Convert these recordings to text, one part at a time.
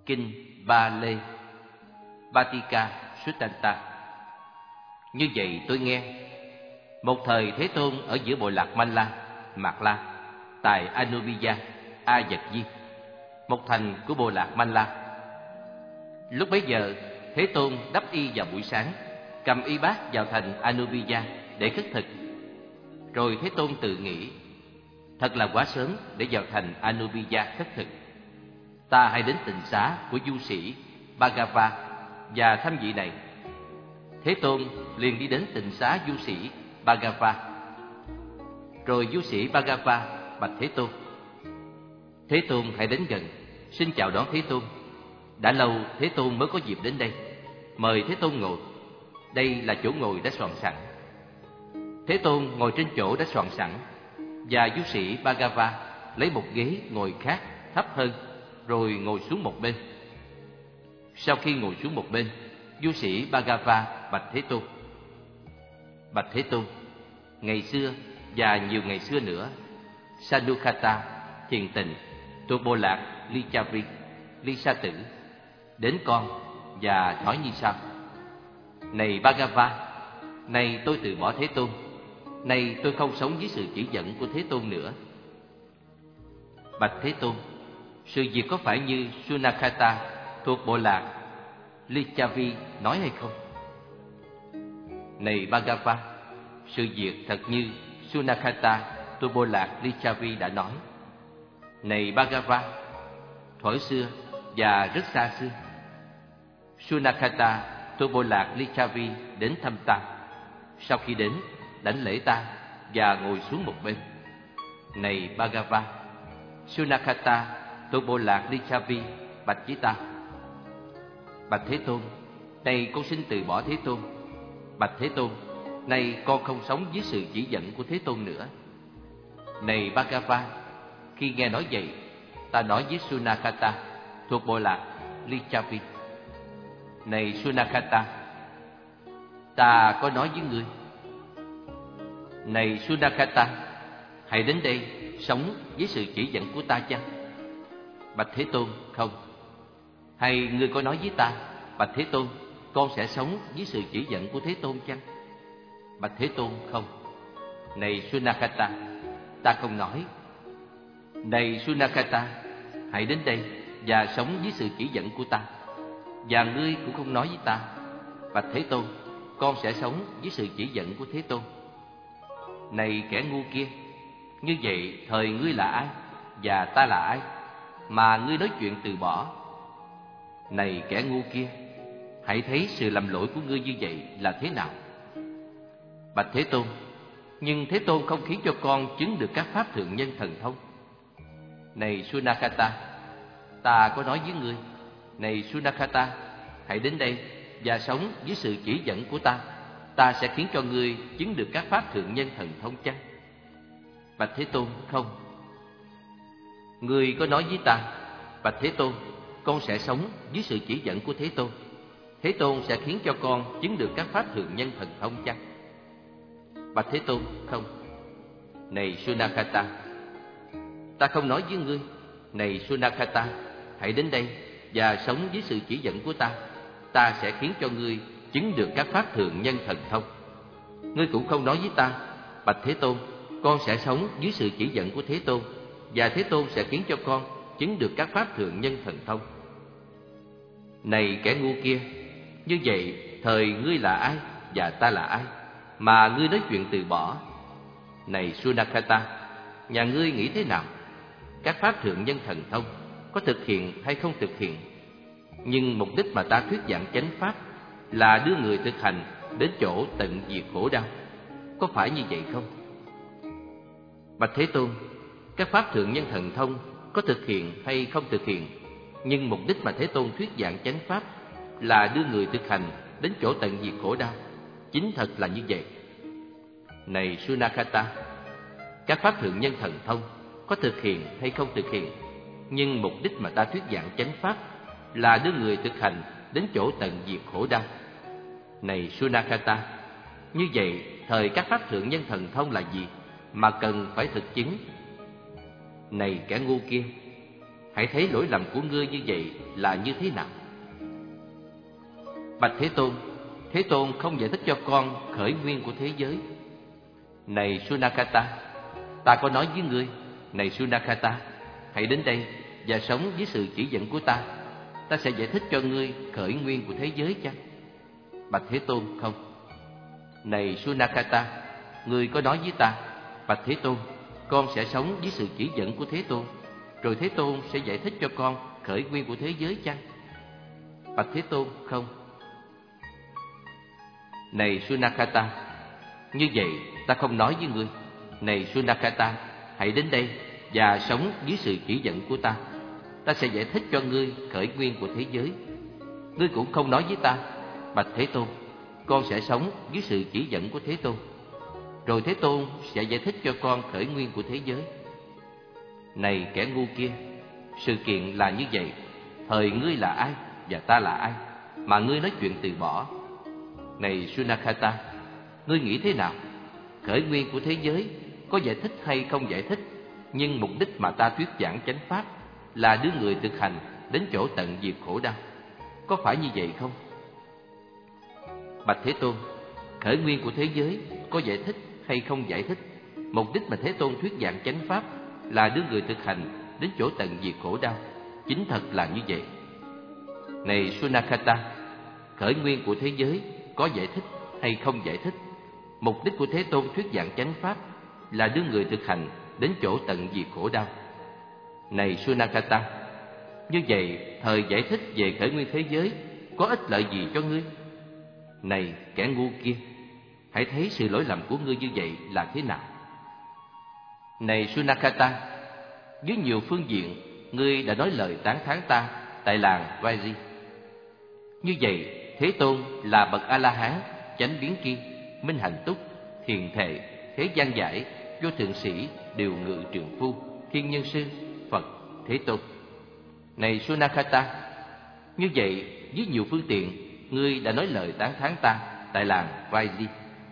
Kinh Ba Lê Batika Suttanta. Như vậy tôi nghe, một thời Thế Tôn ở giữa bộ lạc Malla, Mạt La, tại Anubiya, A Dật Di, một thành của bộ lạc Malla. Lúc bấy giờ, Thế Tôn đắp y vào buổi sáng, cầm y bát vào thành Anubiya để khất thực. Rồi Thế Tôn tự nghĩ, thật là quá sớm để vào thành Anubiya khất thực. Ta hãy đến tịnh xá của du sĩ Bhagava và thăm vị này. Thế Tôn liền đi đến tịnh xá du sĩ Bhagava. Rồi du sĩ Bhagava bạch Thế Tôn: Thế Tôn hãy đến gần, xin chào đón Thế Tôn. Đã lâu Thế Tôn mới có dịp đến đây, mời Thế Tôn ngồi. Đây là chỗ ngồi đã soạn sẵn. Thế Tôn ngồi trên chỗ đã soạn sẵn, và du sĩ Bhagava lấy một ghế ngồi khác thấp hơn, rồi ngồi xuống một bên. Sau khi ngồi xuống một bên, du sĩ Bhagava bạch Thế Tôn: Bạch Thế Tôn, ngày xưa và nhiều ngày xưa nữa, Sanukata thiền tịnh thuộc bộ lạc Licchavi, Ly Sa Tử đến con và nói như sau: Này Bhagava, nay tôi từ bỏ Thế Tôn. Nay tôi không sống dưới sự chỉ dẫn của Thế Tôn nữa. Bạch Thế Tôn, sự việc có phải như Sunakata thuộc bộ lạc Licchavi nói hay không? Này Bhagava, sự việc thật như Sunakata thuộc bộ lạc Licchavi đã nói. Này Bhagava, thuở xưa và rất xa xưa, Sunakata thuộc bộ lạc Licchavi đến thăm ta. Sau khi đến, đảnh lễ ta và ngồi xuống một bên. Này Bhagava, Sunakata thuộc bộ lạc Licchavi bạch với ta: Bạch Thế Tôn, nay con xin từ bỏ Thế Tôn. Bạch Thế Tôn, nay con không sống dưới sự chỉ dẫn của Thế Tôn nữa. Này Bhagava, khi nghe nói vậy, ta nói với Sunakata thuộc bộ lạc Licchavi: Này Sunakata, ta có nói với ngươi. Này Sunakata, hãy đến đây sống với sự chỉ dẫn của ta chăng? Bạch Thế Tôn, không. Hay ngươi có nói với ta: Bạch Thế Tôn, con sẽ sống với sự chỉ dẫn của Thế Tôn chăng? Bạch Thế Tôn, không. Này Sunakata, ta không nói. Này Sunakata, hãy đến đây và sống với sự chỉ dẫn của ta. Và ngươi cũng không nói với ta: Bạch Thế Tôn, con sẽ sống với sự chỉ dẫn của Thế Tôn. Này kẻ ngu kia, như vậy thời ngươi là ai và ta là ai mà ngươi nói chuyện từ bỏ? Này kẻ ngu kia, hãy thấy sự lầm lỗi của ngươi như vậy là thế nào. Bạch Thế Tôn, nhưng Thế Tôn không khiến cho con chứng được các pháp thượng nhân thần thông. Này Sunakata, ta có nói với ngươi. Này Sunakata, hãy đến đây và sống với sự chỉ dẫn của ta. Ta sẽ khiến cho ngươi chứng được các pháp thượng nhân thần thông chăng? Bạch Thế Tôn, không. Ngươi có nói với ta: Bạch Thế Tôn, con sẽ sống dưới sự chỉ dẫn của Thế Tôn. Thế Tôn sẽ khiến cho con chứng được các pháp thượng nhân thần thông chăng? Bạch Thế Tôn, không. Này Sunakata, ta không nói với ngươi. Này Sunakata, hãy đến đây và sống dưới sự chỉ dẫn của ta. Ta sẽ khiến cho ngươi chứng được các pháp thượng nhân thần thông. Ngươi cũng không nói với ta: Bạch Thế Tôn, con sẽ sống dưới sự chỉ dẫn của Thế Tôn, và Thế Tôn sẽ khiến cho con chứng được các pháp thượng nhân thần thông. Này kẻ ngu kia, như vậy thời ngươi là ai và ta là ai mà ngươi nói chuyện từ bỏ? Này Sunakata, nhà ngươi nghĩ thế nào? Các pháp thượng nhân thần thông có thực hiện hay không thực hiện? Nhưng mục đích mà ta thuyết giảng chánh pháp là đưa người thực hành đến chỗ tận diệt khổ đau. Có phải như vậy không? Bạch Thế Tôn, các pháp thượng nhân thần thông có thực hiện hay không thực hiện? Nhưng mục đích mà Thế Tôn thuyết giảng chánh pháp là đưa người thực hành đến chỗ tận diệt khổ đau. Chính thật là như vậy. Này Sunakata, các pháp thượng nhân thần thông có thực hiện hay không thực hiện? Nhưng mục đích mà ta thuyết giảng chánh pháp là đưa người thực hành đến chỗ tận diệt khổ đau. Này Sunakata, như vậy thời các pháp thượng nhân thần thông là gì mà cần phải thực chứng? Này kẻ ngu kia, hãy thấy lỗi lầm của ngươi như vậy là như thế nào. Bạch Thế Tôn không giải thích cho con khởi nguyên của thế giới. Này Sunakata, ta có nói với ngươi, này Sunakata, hãy đến đây và sống với sự chỉ dẫn của ta. Ta sẽ giải thích cho ngươi khởi nguyên của thế giới chăng? Bạch Thế Tôn, không. Này Sunakata, ngươi có nói với ta, Bạch Thế Tôn, con sẽ sống với sự chỉ dẫn của Thế Tôn, rồi Thế Tôn sẽ giải thích cho con khởi nguyên của thế giới chăng? Bạch Thế Tôn, không. Này Sunakata, như vậy ta không nói với ngươi. Này Sunakata, hãy đến đây và sống dưới sự chỉ dẫn của ta. Ta sẽ giải thích cho ngươi khởi nguyên của thế giới. Ngươi cũng không nói với ta, Bạch Thế Tôn, con sẽ sống dưới sự chỉ dẫn của Thế Tôn, rồi Thế Tôn sẽ giải thích cho con khởi nguyên của thế giới. Này kẻ ngu kia, sự kiện là như vậy. Thời ngươi là ai và ta là ai mà ngươi nói chuyện từ bỏ? Này Sunakata, ngươi nghĩ thế nào? Khởi nguyên của thế giới có giải thích hay không giải thích, nhưng mục đích mà ta thuyết giảng chánh pháp là đưa người thực hành đến chỗ tận diệt khổ đau. Có phải như vậy không? Bạch Thế Tôn, khởi nguyên của thế giới có giải thích hay không giải thích, mục đích mà Thế Tôn thuyết giảng chánh pháp là đưa người thực hành đến chỗ tận diệt khổ đau. Chính thật là như vậy. Này Sunakata, khởi nguyên của thế giới có giải thích hay không giải thích, mục đích của Thế Tôn thuyết giảng chánh pháp là đưa người thực hành đến chỗ tận diệt khổ đau. Này Sunakata, như vậy thời giải thích về khởi nguyên thế giới có ích lợi gì cho ngươi? Này kẻ ngu kia, hãy thấy sự lỗi lầm của ngươi như vậy là thế nào. Này Sunakata, với nhiều phương diện ngươi đã nói lời tán thán ta tại làng Vaji. Như vậy Thế Tôn là bậc A-la-hán, chánh biến tri, minh hạnh túc, thiền thệ, thế gian giải, vô thượng sĩ, điều ngự trượng phu, thiên nhân sư, Phật, Thế Tôn. Này Sunakata, như vậy với nhiều phương tiện ngươi đã nói lời tán thán ta tại làng Vaji.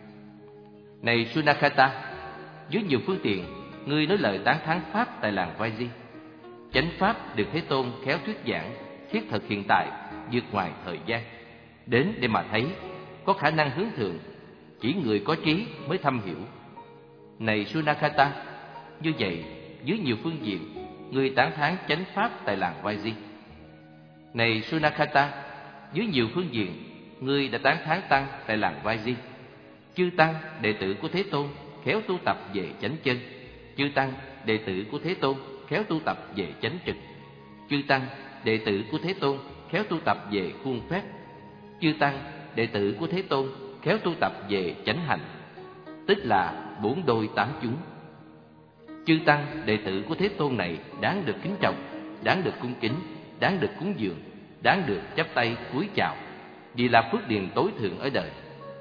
Này Sunakata, với nhiều phương tiện ngươi nói lời tán thán pháp tại làng Vaji. Chánh pháp được Thế Tôn khéo thuyết giảng, thiết thực hiện tại, vượt ngoài thời gian, đến để mà thấy, có khả năng hướng thượng, chỉ người có trí mới thâm hiểu. Này Sunakata, như vậy dưới nhiều phương diện ngươi tán thán chánh pháp tại làng Vaji. Này Sunakata, dưới nhiều phương diện ngươi đã tán thán tăng tại làng Vaji. Chư tăng đệ tử của Thế Tôn khéo tu tập về chánh chân. Chư tăng đệ tử của Thế Tôn khéo tu tập về chánh trực. Chư tăng đệ tử của Thế Tôn khéo tu tập về khuôn phép. Chư tăng đệ tử của Thế Tôn khéo tu tập về chánh hành, tức là bốn đôi tám chúng. Chư tăng đệ tử của Thế Tôn này đáng được kính trọng, đáng được cung kính, đáng được cúng dường, đáng được chắp tay cúi chào, vì là phước điền tối thượng ở đời.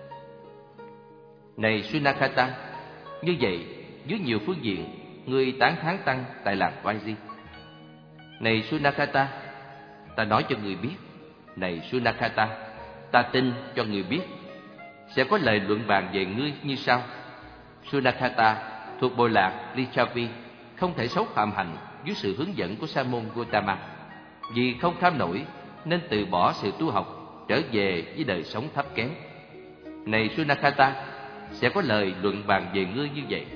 Này Sunakata, như vậy dưới nhiều phương diện ngươi tán thán tăng tại làng Vaji. Này Sunakata, ta nói cho người biết. Này Sunakata, ta tin cho người biết. Sẽ có lời luận bàn về ngươi như sau. Sunakata thuộc bộ lạc Lichavi không thể xấu phạm hành dưới sự hướng dẫn của Sa môn Gotama. Vì không tham nổi nên từ bỏ sự tu học, trở về với đời sống thấp kém. Này Sunakata, sẽ có lời luận bàn về ngươi như vậy.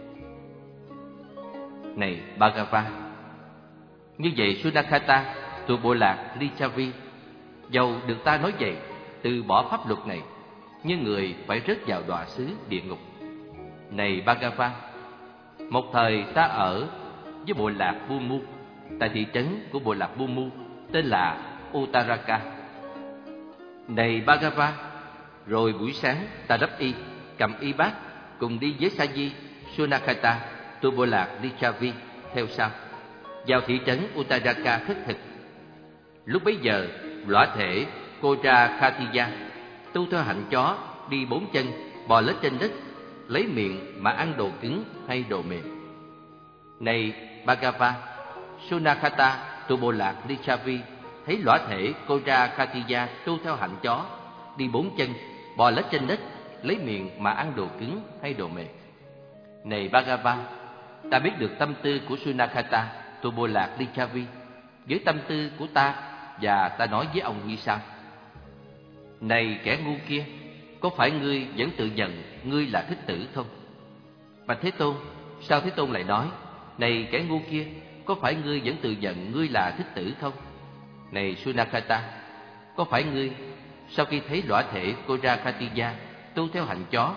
Này Bhagava, như vậy Sunakata thuộc bộ lạc Lichavi, dầu được ta nói vậy, từ bỏ pháp luật này, nhưng người phải rớt vào đọa xứ địa ngục. Này Bhagava, một thời ta ở với bộ lạc Bumu, tại thị trấn của bộ lạc Bumu tên là Uttaraka. Này Bhagava, rồi buổi sáng ta đắp y, cầm y bát, cùng đi với Sa-di Sunakata thuộc bộ lạc Lichavi theo sau, vào thị trấn Uttaraka khất thực. Lúc bấy giờ, lõa thể Koja Khatiya tu theo hạnh chó, đi bốn chân, bò lết trên đất, lấy miệng mà ăn đồ cứng hay đồ mềm. Này Bhagava, Sunakata thuộc bộ lạc Lichavi thấy lõa thể Koja Khatiya tu theo hạnh chó, đi bốn chân, bò lết trên đất, lấy miệng mà ăn đồ cứng hay đồ mềm. Này Bhagava, ta biết được tâm tư của Sunakata thuộc bộ lạc Lichavi, với tâm tư của ta, và ta nói với ông như sau: Này kẻ ngu kia, có phải ngươi vẫn tự nhận ngươi là thích tử không? Bạch Thế Tôn, sao Thế Tôn lại nói: Này kẻ ngu kia, có phải ngươi vẫn tự nhận ngươi là thích tử không? Này Sunakata, có phải ngươi sau khi thấy lõa thể Korakatiya tu theo hạnh chó,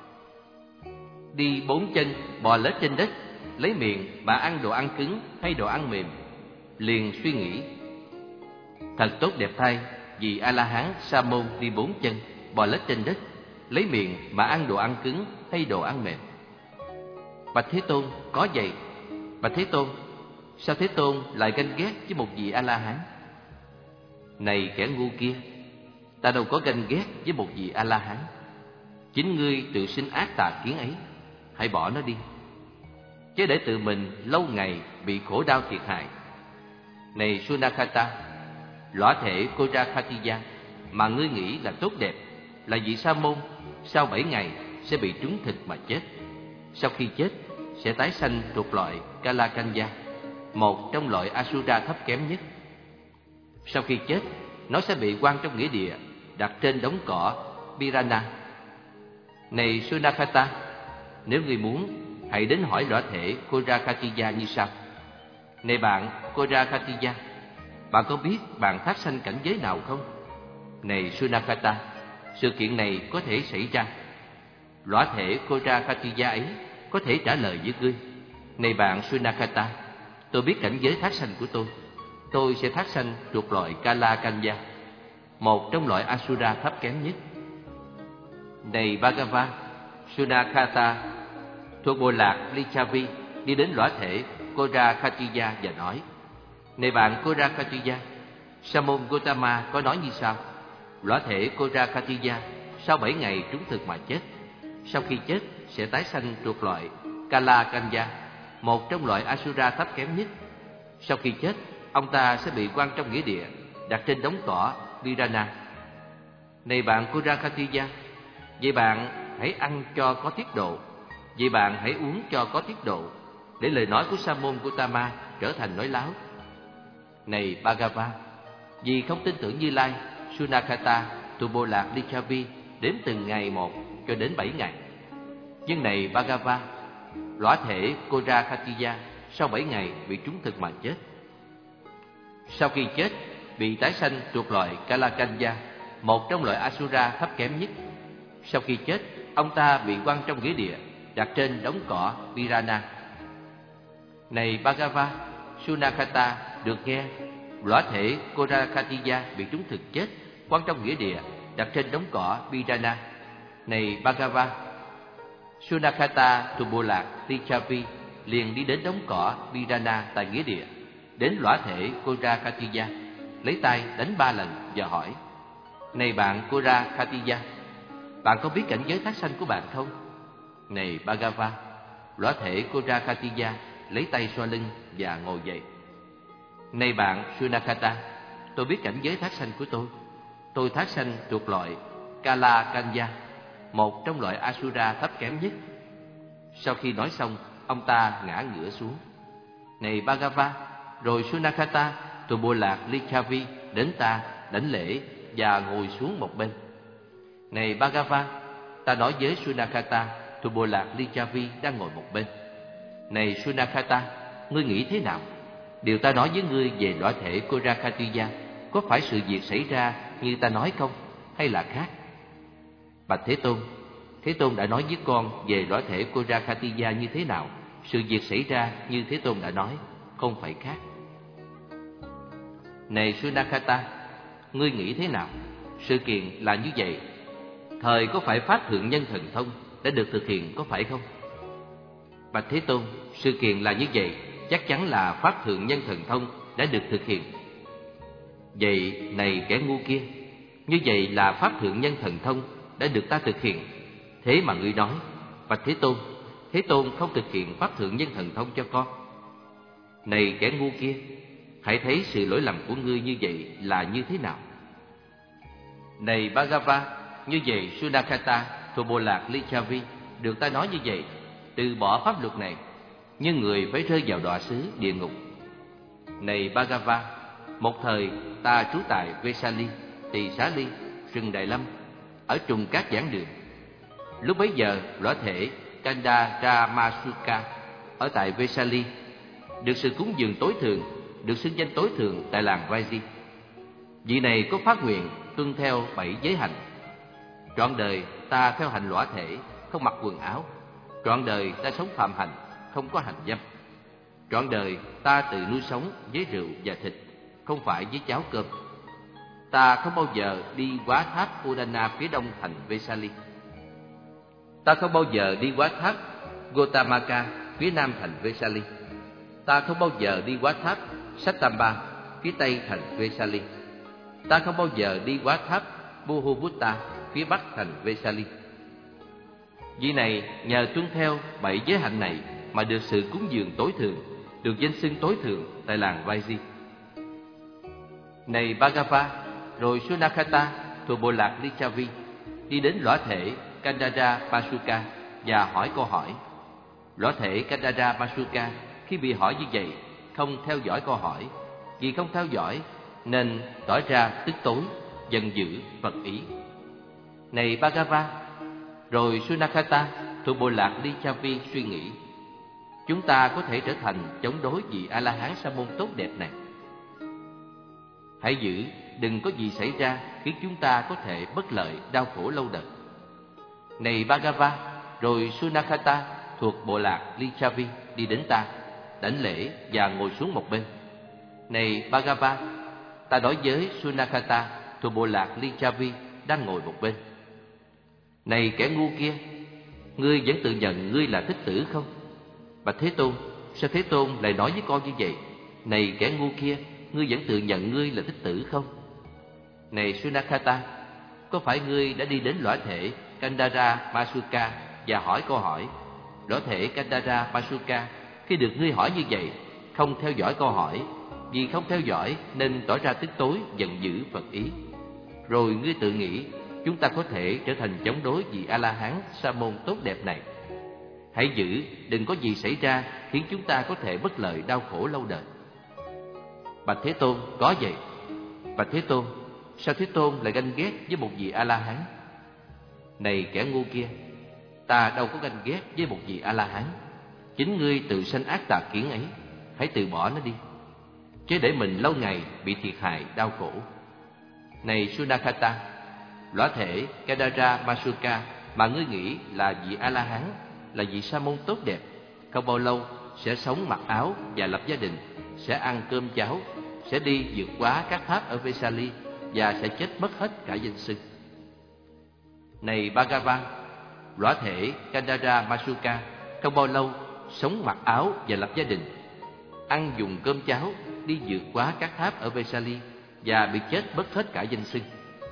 đi 4 chân bò lết trên đất, lấy miệng mà ăn đồ ăn cứng hay đồ ăn mềm, liền suy nghĩ: Thật tốt đẹp thay, vì A-la-hán Sa-môn đi 4 chân bò lết trên đất, lấy miệng mà ăn đồ ăn cứng hay đồ ăn mềm? Bạch Thế Tôn, có vậy. Bạch Thế Tôn, sao Thế Tôn lại ganh ghét với một vị A-la-hán? Này kẻ ngu kia, ta đâu có ganh ghét với một vị A-la-hán. Chính ngươi tự sinh ác tà kiến ấy, hãy bỏ nó đi, chứ để tự mình lâu ngày bị khổ đau thiệt hại. Này Sunakata, lõa thể Korakatiya mà ngươi nghĩ là tốt đẹp, là vị sa môn, sau 7 ngày sẽ bị trúng thịt mà chết. Sau khi chết sẽ tái sanh thuộc loại Kalakanya, một trong loại Asura thấp kém nhất. Sau khi chết, nó sẽ bị quăng trong nghĩa địa, đặt trên đống cỏ Pirana. Này Sunakata, nếu ngươi muốn, hãy đến hỏi lõa thể Korakatiya như sau: Này bạn Korakatiya, bạn có biết bạn thác sanh cảnh giới nào không? Này Sunakata, sự kiện này có thể xảy ra. Lõa thể Korakatiya ấy có thể trả lời với ngươi: Này bạn Sunakata, tôi biết cảnh giới thác sanh của tôi sẽ thác sanh thuộc loại Kalakanya, một trong loại Asura thấp kém nhất. Này Bhagava, Sunakata thuộc bộ lạc Lichavi đi đến lõa thể Korakatiya và nói: Này bạn Korakatiya, Sa môn Gotama có nói như sau: Lõa thể Korakatiya sau 7 ngày trúng thực mà chết. Sau khi chết sẽ tái sanh thuộc loại Kalakanya, một trong loại Asura thấp kém nhất. Sau khi chết, ông ta sẽ bị quăng trong nghĩa địa, đặt trên đống cỏ Pirana. Này bạn Korakatiya, vậy bạn hãy ăn cho có tiết độ, vậy bạn hãy uống cho có tiết độ, để lời nói của Sa môn Gotama trở thành nói láo. Này Bhagava, vì không tin tưởng Như Lai, Sunakata từ bộ lạc Lichavi đếm từng ngày một cho đến 7 ngày. Nhưng này Bhagava, lõa thể Korakatiya sau 7 ngày bị trúng thực mà chết. Sau khi chết, bị tái sanh thuộc loại Kalakanya, một trong loại Asura thấp kém nhất. Sau khi chết, ông ta bị quăng trong nghĩa địa, đặt trên đống cỏ Pirana. Này Bhagava, Sunakata được nghe lõa thể Korakatiya bị trúng thực chết, quăng trong nghĩa địa, đặt trên đống cỏ Pirana. Này Bhagava, Sunakata thuộc bộ lạc Lichavi liền đi đến đống cỏ Pirana tại nghĩa địa, đến lõa thể Korakatiya, lấy tay đánh 3 lần và hỏi: Này bạn Korakatiya, bạn có biết cảnh giới thác sanh của bạn không? Này Bhagava, lõa thể Korakatiya lấy tay xoa lưng và ngồi dậy. Này bạn Sunakata, tôi biết cảnh giới thác sanh của tôi thác sanh thuộc loại Kalakanya, một trong loại Asura thấp kém nhất. Sau khi nói xong, ông ta ngã ngửa xuống. Này Bhagava, rồi Sunakata từ bộ lạc Lichavi đến ta đảnh lễ và ngồi xuống một bên. Này Bhagava, ta nói với Sunakata từ bộ lạc Lichavi đang ngồi một bên: Này Sunakata, ngươi nghĩ thế nào? Điều ta nói với ngươi về lõa thể Korakatiya có phải sự việc xảy ra như ta nói không, hay là khác? Bạch Thế Tôn đã nói với con về lõa thể Korakatiya như thế nào, sự việc xảy ra như Thế Tôn đã nói, không phải khác. Này Sunakata, ngươi nghĩ thế nào? Sự kiện là như vậy. Thời có phải Pháp Thượng Nhân Thần Thông đã được thực hiện có phải không? Bạch Thế Tôn, sự kiện là như vậy, chắc chắn là Pháp Thượng Nhân Thần Thông đã được thực hiện. Vậy này kẻ ngu kia, như vậy là Pháp Thượng Nhân Thần Thông đã được ta thực hiện. Thế mà ngươi nói: Bạch Thế Tôn không thực hiện Pháp Thượng Nhân Thần Thông cho con. Này kẻ ngu kia, hãy thấy sự lỗi lầm của ngươi như vậy là như thế nào. Này Bhagava, như vậy Sunakata thuộc bộ lạc Lichavi được ta nói như vậy, từ bỏ pháp luật này, nhưng người phải rơi vào đọa xứ địa ngục. Này Bhagava, một thời ta trú tại Vesali, Tỳ Xá Ly, rừng Đại Lâm, ở trùng các giảng đường. Lúc bấy giờ, lõa thể Kandaramasuka ở tại Vesali được sự cúng dường tối thượng, được xưng danh tối thượng tại làng Vaiji. Vị này có phát nguyện tuân theo 7 giới hạnh. Trọn đời ta theo hành lõa thể, không mặc quần áo. Trọn đời ta sống phạm hạnh, không có hành dâm. Trọn đời ta tự nuôi sống với rượu và thịt, không phải với cháo cơm. Ta không bao giờ đi quá tháp Udana phía đông thành Vesali. Ta không bao giờ đi quá tháp Gotamaka phía nam thành Vesali. Ta không bao giờ đi quá tháp Sattamba phía tây thành Vesali. Ta không bao giờ đi quá tháp Buhubutta phía bắc thành Vesali. Vì này nhờ tuân theo 7 giới hạnh này mà được sự cúng dường tối thượng, được danh xưng tối thượng tại làng Vaiji. Này Bhagava, rồi Sunakata thuộc bộ lạc Lichavi đi đến lõa thể Kandaramasuka và hỏi câu hỏi. Lõa thể Kandaramasuka khi bị hỏi như vậy không theo dõi câu hỏi. Vì không theo dõi nên tỏ ra tức tối, giận dữ, phật ý. Này Bhagava, rồi Sunakata thuộc bộ lạc Lichavi suy nghĩ, chúng ta có thể trở thành chống đối vị A-la-hán sa môn tốt đẹp này. Hãy giữ, đừng có gì xảy ra khiến chúng ta có thể bất lợi, đau khổ lâu đời. Này Bhagava, rồi Sunakata thuộc bộ lạc Lichavi đi đến ta, đảnh lễ và ngồi xuống một bên. Này Bhagava, ta nói với Sunakata thuộc bộ lạc Lichavi đang ngồi một bên. Này kẻ ngu kia, ngươi vẫn tự nhận ngươi là thích tử không? Bạch Thế Tôn, sao Thế Tôn lại nói với con như vậy? Này kẻ ngu kia, ngươi vẫn tự nhận ngươi là thích tử không? Này Sunakata, có phải ngươi đã đi đến lõa thể Kandaramasuka và hỏi câu hỏi? Lõa thể Kandaramasuka khi được ngươi hỏi như vậy không theo dõi câu hỏi. Vì không theo dõi nên tỏ ra tức tối, giận dữ, phật ý. Rồi ngươi tự nghĩ chúng ta có thể trở thành chống đối vị A-la-hán sa môn tốt đẹp này. Hãy giữ, đừng có gì xảy ra khiến chúng ta có thể bất lợi, đau khổ lâu đời. Bạch Thế Tôn, có vậy. Bạch Thế Tôn, sao Thế Tôn lại ganh ghét với một vị A-la-hán? Này kẻ ngu kia, ta đâu có ganh ghét với một vị A-la-hán. Chính ngươi tự sanh ác tà kiến ấy, hãy từ bỏ nó đi, chứ để mình lâu ngày bị thiệt hại, đau khổ. Này Sunakata, lõa thể Kandaramasuka mà ngươi nghĩ là vị A-la-hán, là vị sa môn tốt đẹp, không bao lâu sẽ sống mặc áo và lập gia đình, sẽ ăn cơm cháo, sẽ đi vượt quá các tháp ở Vesali và sẽ chết mất hết cả danh xưng. Này Bhagava, lõa thể Kandaramasuka không bao lâu sống mặc áo và lập gia đình, ăn dùng cơm cháo, đi vượt quá các tháp ở Vesali và bị chết mất hết cả danh xưng.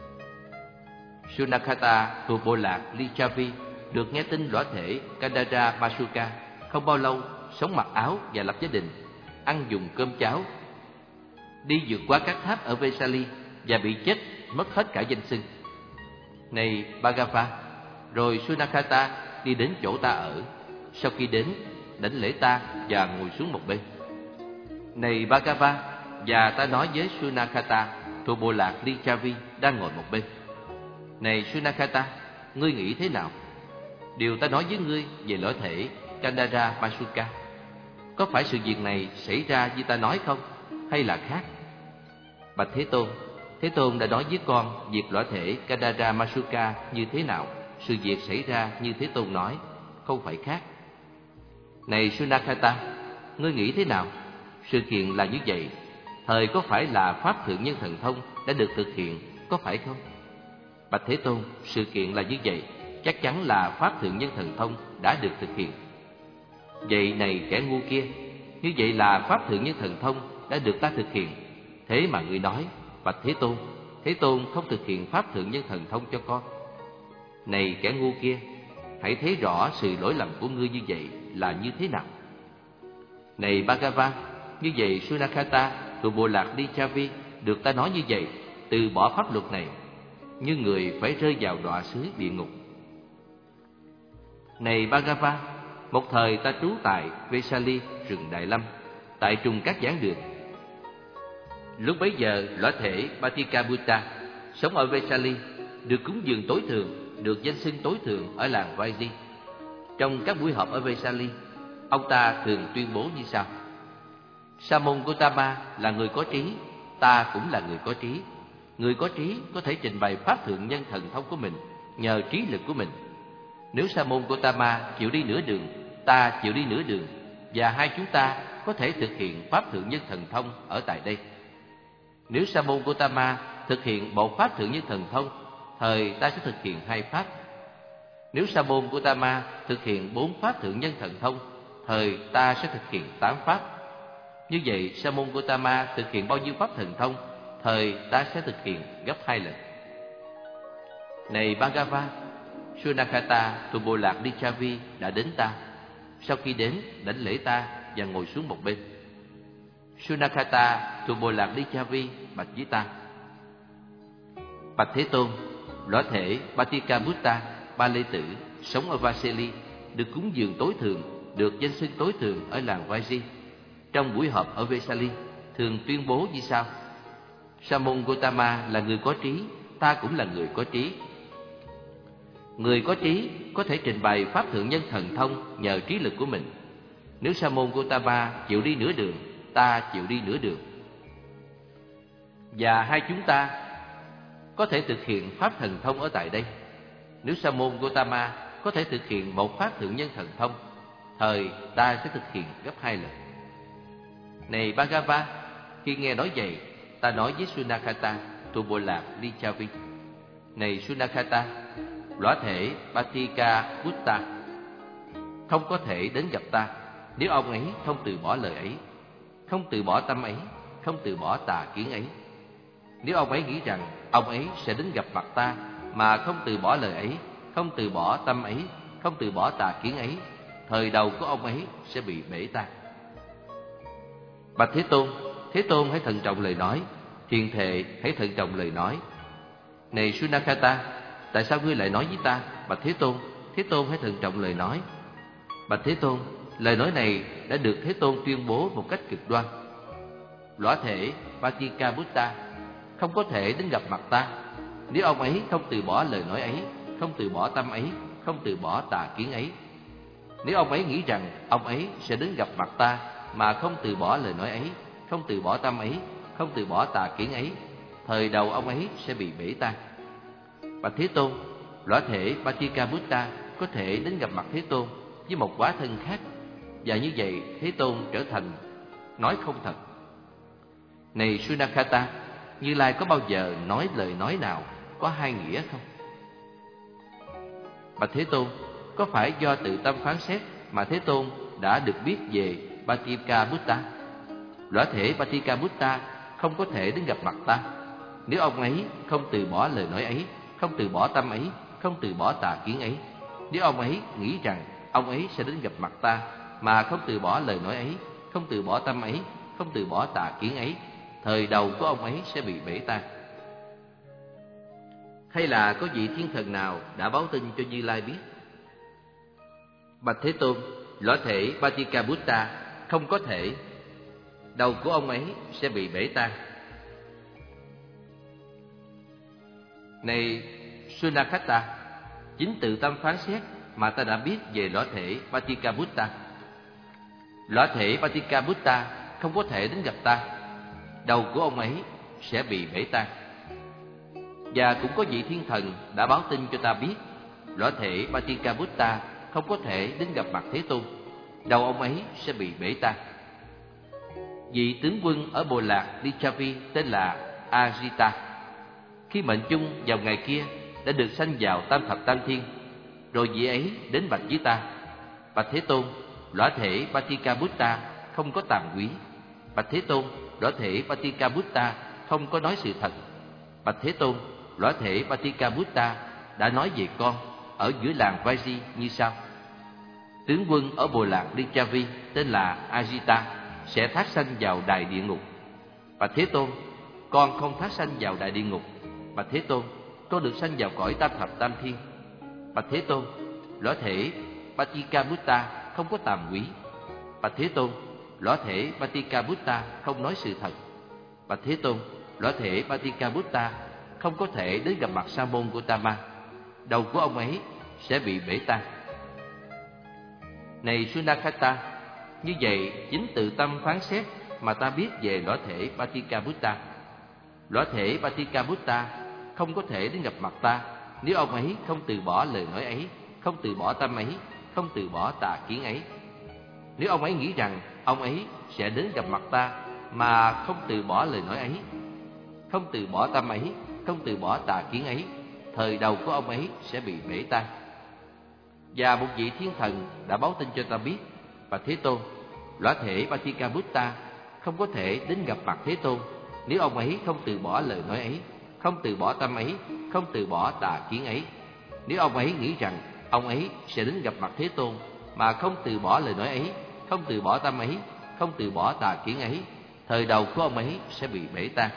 Sunakata thuộc bộ lạc Lichavi được nghe tin lõa thể Kandaramasuka không bao lâu sống mặc áo và lập gia đình, ăn dùng cơm cháo, đi vượt qua các tháp ở Vesali và bị chết mất hết cả danh xưng. Này Bhagava, rồi Sunakata đi đến chỗ ta ở. Sau khi đến, đảnh lễ ta và ngồi xuống một bên. Này Bhagava, và ta nói với Sunakata thuộc bộ lạc Lichavi đang ngồi một bên. Này Sunakata, ngươi nghĩ thế nào? Điều ta nói với ngươi về lõa thể Kandaramasuka, có phải sự việc này xảy ra như ta nói không, hay là khác? Bạch Thế Tôn, Thế Tôn đã nói với con việc lõa thể Kandaramasuka như thế nào, sự việc xảy ra như Thế Tôn nói, không phải khác. Này Sunakata, ngươi nghĩ thế nào? Sự kiện là như vậy, thời có phải là Pháp Thượng Nhân Thần Thông đã được thực hiện, có phải không? Bạch Thế Tôn, sự kiện là như vậy, chắc chắn là Pháp Thượng Nhân Thần Thông đã được thực hiện. Vậy này kẻ ngu kia, như vậy là Pháp Thượng Nhân Thần Thông đã được ta thực hiện. Thế mà ngươi nói, Bạch Thế Tôn, Thế Tôn không thực hiện Pháp Thượng Nhân Thần Thông cho con. Này kẻ ngu kia, hãy thấy rõ sự lỗi lầm của ngươi như vậy là như thế nào. Này Bhagava, như vậy Sunakata thuộc bộ lạc Lichavi được ta nói như vậy, từ bỏ pháp luật này, như người phải rơi vào đọa xứ địa ngục. Này Bhagava, một thời ta trú tại Vesali, rừng Đại Lâm, tại trùng các giảng đường. Lúc bấy giờ, lõa thể Paticabutta sống ở Vesali, được cúng dường tối thượng, được danh xưng tối thượng ở làng Vaiji. Trong các buổi họp ở Vesali, ông ta thường tuyên bố như sau: Sa môn Gotama là người có trí, ta cũng là người có trí. Người có trí có thể trình bày pháp thượng nhân thần thông của mình nhờ trí lực của mình. Nếu Sa môn Gotama chịu đi nửa đường, ta chịu đi nửa đường, và hai chúng ta có thể thực hiện pháp thượng nhân thần thông ở tại đây. Nếu Sa môn Gotama thực hiện một pháp thượng nhân thần thông, thời ta sẽ thực hiện hai pháp. Nếu Sa môn Gotama thực hiện 4 pháp thượng nhân thần thông, thời ta sẽ thực hiện 8 pháp. Như vậy, Sa môn Gotama thực hiện bao nhiêu pháp thần thông, thời ta sẽ thực hiện gấp 2 lần. Này Bhagava, Sunakata thuộc bộ lạc Lichavi đã đến ta. Sau khi đến, đảnh lễ ta và ngồi xuống một bên. Sunakata thuộc bộ lạc Lichavi bạch với ta: Bạch Thế Tôn, lõa thể Paticabutta Ba Lê Tử sống ở Vaseli, được cúng dường tối thượng, được danh xưng tối thượng ở làng Vaiji. Trong buổi họp ở Vesali, thường tuyên bố như sau: Sa môn Gotama là người có trí, ta cũng là người có trí. Người có trí có thể trình bày pháp thượng nhân thần thông nhờ trí lực của mình. Nếu Sa môn Gotama chịu đi nửa đường, ta chịu đi nửa đường, và hai chúng ta có thể thực hiện pháp thần thông ở tại đây. Nếu Sa môn Gotama có thể thực hiện một pháp thượng nhân thần thông, thời ta sẽ thực hiện gấp 2 lần. Này Bhagava, khi nghe nói vậy, ta nói với Sunakata thuộc bộ lạc Lichavi: Này Sunakata, lõa thể Paticabutta không có thể đến gặp ta nếu ông ấy không từ bỏ lời ấy, không từ bỏ tâm ấy, không từ bỏ tà kiến ấy. Nếu ông ấy nghĩ rằng ông ấy sẽ đến gặp mặt ta mà không từ bỏ lời ấy, không từ bỏ tâm ấy, không từ bỏ tà kiến ấy, thời đầu của ông ấy sẽ bị bể tan. Bạch Thế Tôn hãy thận trọng lời nói, thiền thệ hãy thận trọng lời nói. Này Sunakata, tại sao ngươi lại nói với ta? Bạch Thế Tôn hãy thận trọng lời nói. Bạch Thế Tôn, lời nói này đã được Thế Tôn tuyên bố một cách cực đoan. Lõa thể Paticabutta không có thể đến gặp mặt ta nếu ông ấy không từ bỏ lời nói ấy, không từ bỏ tâm ấy, không từ bỏ tà kiến ấy. Nếu ông ấy nghĩ rằng ông ấy sẽ đến gặp mặt ta mà không từ bỏ lời nói ấy, không từ bỏ tâm ấy, không từ bỏ tà kiến ấy, thời đầu ông ấy sẽ bị bể tan. Bạch Thế Tôn, lõa thể Paticabutta có thể đến gặp mặt Thế Tôn với một hóa thân khác, và như vậy Thế Tôn trở thành nói không thật. Này Sunakata, Như Lai có bao giờ nói lời nói nào có hai nghĩa không? Bạch Thế Tôn, có phải do tự tâm phán xét mà Thế Tôn đã được biết về Paticabutta? Lõa thể Paticabutta không có thể đến gặp mặt ta nếu ông ấy không từ bỏ lời nói ấy, không từ bỏ tâm ấy, không từ bỏ tà kiến ấy. Nếu ông ấy nghĩ rằng ông ấy sẽ đến gặp mặt ta mà không từ bỏ lời nói ấy, không từ bỏ tâm ấy, không từ bỏ tà kiến ấy, thời đầu của ông ấy sẽ bị bể tan. Hay là có vị thiên thần nào đã báo tin cho Như Lai biết? Bạch Thế Tôn, lõa thể Paticabutta không có thể, đầu của ông ấy sẽ bị bể tan. Này Sunakata, chính tự tâm phán xét mà ta đã biết về lõa thể Paticabutta. Lõa thể Paticabutta không có thể đến gặp ta, đầu của ông ấy sẽ bị bể tan. Và cũng có vị thiên thần đã báo tin cho ta biết lõa thể Paticabutta không có thể đến gặp mặt Thế Tôn, đầu ông ấy sẽ bị bể tan. Vị tướng quân ở bộ lạc Lichavi tên là Ajita, khi mệnh chung vào ngày kia đã được sanh vào tam thập tam thiên. Rồi vị ấy đến bạch với ta: Bạch Thế Tôn, lõa thể Paticabutta không có tàm quý. Bạch Thế Tôn, lõa thể Paticabutta không có nói sự thật. Bạch Thế Tôn, lõa thể Paticabutta đã nói về con ở giữa làng Vaiji như sau: Tướng quân ở bộ lạc Lichavi tên là Ajita sẽ thác sanh vào đài địa ngục. Bạch Thế Tôn, con không thác sanh vào đại địa ngục. Bạch Thế Tôn, con được sanh vào cõi tam thập tam thiên. Bạch Thế Tôn, lõa thể Paticabutta không có tàm quý. Bạch Thế Tôn, lõa thể Paticabutta không nói sự thật. Bạch Thế Tôn, lõa thể Paticabutta không có thể đến gặp mặt Sa môn Gotama. Đầu của ông ấy sẽ bị bể tan. Này Sunakata, như vậy chính tự tâm phán xét mà ta biết về lõa thể Paticabutta. Lõa thể Paticabutta không có thể đến gặp mặt ta nếu ông ấy không từ bỏ lời nói ấy, không từ bỏ tâm ấy, không từ bỏ tà kiến ấy. Nếu ông ấy nghĩ rằng ông ấy sẽ đến gặp mặt ta mà không từ bỏ lời nói ấy, không từ bỏ tâm ấy, không từ bỏ tà kiến ấy, thời đầu của ông ấy sẽ bị bể tan. Và một vị thiên thần đã báo tin cho ta biết, và Thế Tôn, lõa thể Paticabutta không có thể đến gặp mặt Thế Tôn nếu ông ấy không từ bỏ lời nói ấy, không từ bỏ tâm ấy, không từ bỏ tà kiến ấy. Nếu ông ấy nghĩ rằng ông ấy sẽ đến gặp mặt Thế Tôn mà không từ bỏ lời nói ấy, không từ bỏ tâm ấy, không từ bỏ tà kiến ấy, thời đầu của ông ấy sẽ bị bể tan.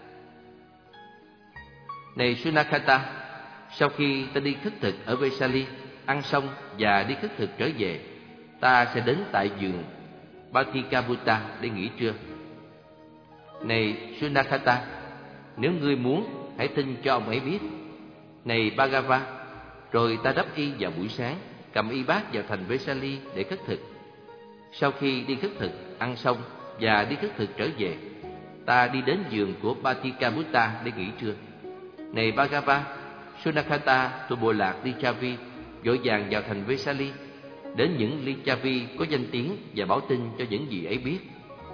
Này Sunakata, sau khi ta đi khất thực ở Vesali, ăn xong và đi khất thực trở về, ta sẽ đến tại vườn Paticabutta để nghỉ trưa. Này Sunakata, nếu ngươi muốn, hãy tin cho ông ấy biết. Này Bhagava, rồi ta đắp y vào buổi sáng, cầm y bát vào thành Vesali để khất thực. Sau khi đi khất thực, ăn xong và đi khất thực trở về, ta đi đến vườn của Paticabutta để nghỉ trưa. Này Bhagava, Sunakata thuộc bộ lạc Lichavi vội vàng vào thành Vesali, đến những Lichavi có danh tiếng và báo tin cho những gì ấy biết.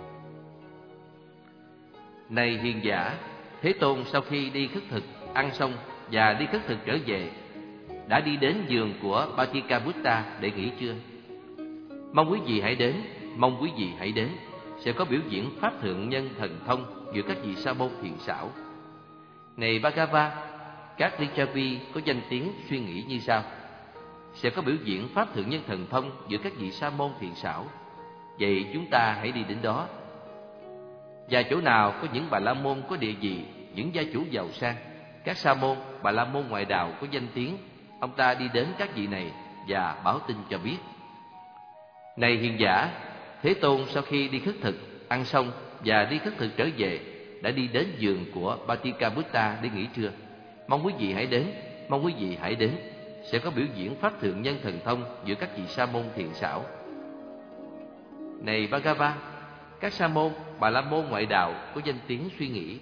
Này hiền giả, Thế Tôn sau khi đi khất thực, ăn xong và đi khất thực trở về, đã đi đến vườn của Paticabutta để nghỉ trưa. Mong quý vị hãy đến, mong quý vị hãy đến, sẽ có biểu diễn pháp thượng nhân thần thông giữa các vị sa môn thiện xảo. Này Bhagava, các Lichavi có danh tiếng suy nghĩ như sau: sẽ có biểu diễn pháp thượng nhân thần thông giữa các vị sa môn thiện xảo. Vậy chúng ta hãy đi đến đó. Và chỗ nào có những bà la môn có địa vị, những gia chủ giàu sang, các sa môn, bà la môn ngoại đạo có danh tiếng, ông ta đi đến các vị này và báo tin cho biết. Này hiền giả, Thế Tôn sau khi đi khất thực, ăn xong và đi khất thực trở về, đã đi đến vườn của Paticabutta để nghỉ trưa. Mong quý vị hãy đến, mong quý vị hãy đến, sẽ có biểu diễn pháp thượng nhân thần thông giữa các vị sa môn thiện xảo. Này Bhagava, các sa môn, bà la môn ngoại đạo có danh tiếng suy nghĩ,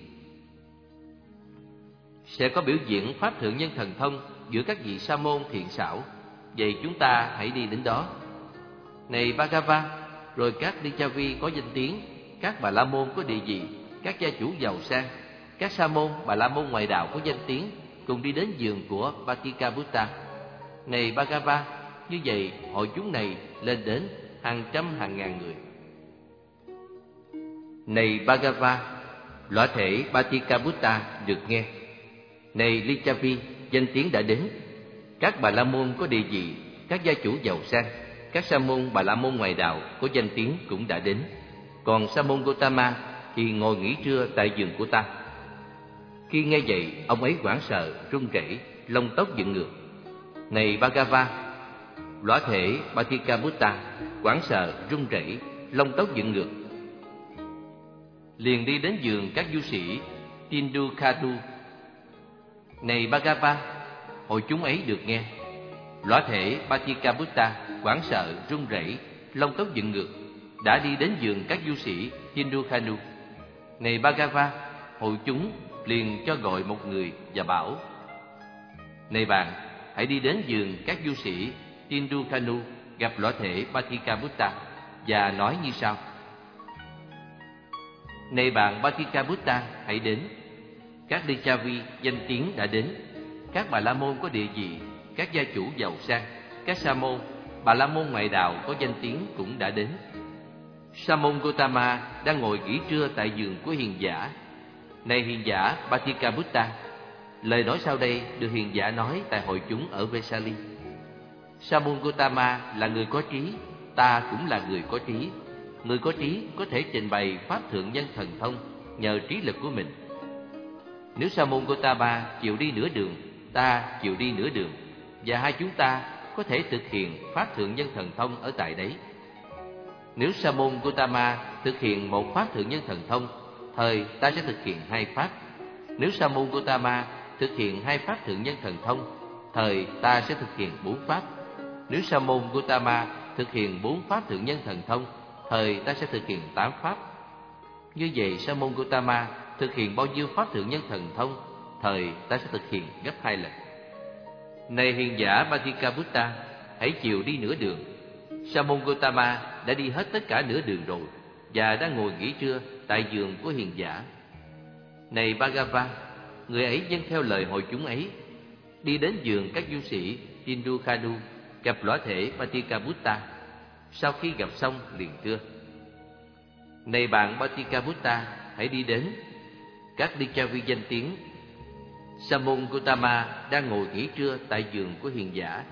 sẽ có biểu diễn pháp thượng nhân thần thông giữa các vị sa môn thiện xảo. Vậy chúng ta hãy đi đến đó. Này Bhagava, rồi các Lichavi có danh tiếng, các bà la môn có địa vị, các gia chủ giàu sang, các sa môn, bà la môn ngoại đạo có danh tiếng, cùng đi đến vườn của Paticabutta. Này Bhagava, như vậy hội chúng này lên đến hàng trăm hàng ngàn người. Này Bhagava, lõa thể Paticabutta được nghe. Này Lichavi, danh tiếng đã đến, các bà la môn có địa vị, các gia chủ giàu sang, các sa môn, bà la môn ngoại đạo có danh tiếng cũng đã đến. Còn sa môn Gotama thì ngồi nghỉ trưa tại vườn của ta. Khi nghe vậy, ông ấy hoảng sợ, run rẩy, lông tóc dựng ngược. Này Bhagava, lõa thể Paticabutta hoảng sợ, run rẩy, lông tóc dựng ngược, liền đi đến vườn các du sĩ Tindukhadu. Này Bhagava, hội chúng ấy được nghe. Lõa thể Paticabutta hoảng sợ, run rẩy, lông tóc dựng ngược, đã đi đến vườn các du sĩ Tindukhadu. Này Bhagava, hội chúng liền cho gọi một người và bảo: này bạn, hãy đi đến vườn các du sĩ Tindukhadu gặp lõa thể Paticabutta và nói như sau: này bạn Paticabutta, hãy đến. Các Lichavi danh tiếng đã đến, các bà la môn có địa vị, các gia chủ giàu sang, các sa môn, bà la môn ngoại đạo có danh tiếng cũng đã đến. Sa môn Gotama đang ngồi nghỉ trưa tại vườn của hiền giả. Này hiền giả Paticabutta, lời nói sau đây được hiền giả nói tại hội chúng ở Vesali. Sa môn Gotama là người có trí, ta cũng là người có trí. Người có trí có thể trình bày pháp thượng nhân thần thông nhờ trí lực của mình. Nếu Sa môn Gotama chịu đi nửa đường, ta chịu đi nửa đường, và hai chúng ta có thể thực hiện pháp thượng nhân thần thông ở tại đấy. Nếu Sa môn Gotama thực hiện một pháp thượng nhân thần thông, thời ta sẽ thực hiện 2 pháp. Nếu Sa môn Gotama thực hiện 2 pháp thượng nhân thần thông, thời ta sẽ thực hiện 4 pháp. Nếu Sa môn Gotama thực hiện 4 pháp thượng nhân thần thông, thời ta sẽ thực hiện 8 pháp. Như vậy Sa môn Gotama thực hiện bao nhiêu pháp thượng nhân thần thông, thời ta sẽ thực hiện gấp 2 lần. Này hiền giả Bhattikabhutta, hãy chịu đi nửa đường. Sa môn Gotama đã đi hết tất cả nửa đường rồi và đang ngồi nghỉ trưa tại giường của hiền giả. Này Bhargava, người ấy vâng theo lời hội chúng ấy, đi đến giường các du sĩ Tindukhanu, gặp lõa thể Bhattikabhutta. Sau khi gặp xong liền thưa: Này bạn Bhattikabhutta, hãy đi đến. Các Lichavi danh tiếng, Sa môn Gotama đang ngồi nghỉ trưa tại giường của hiền giả.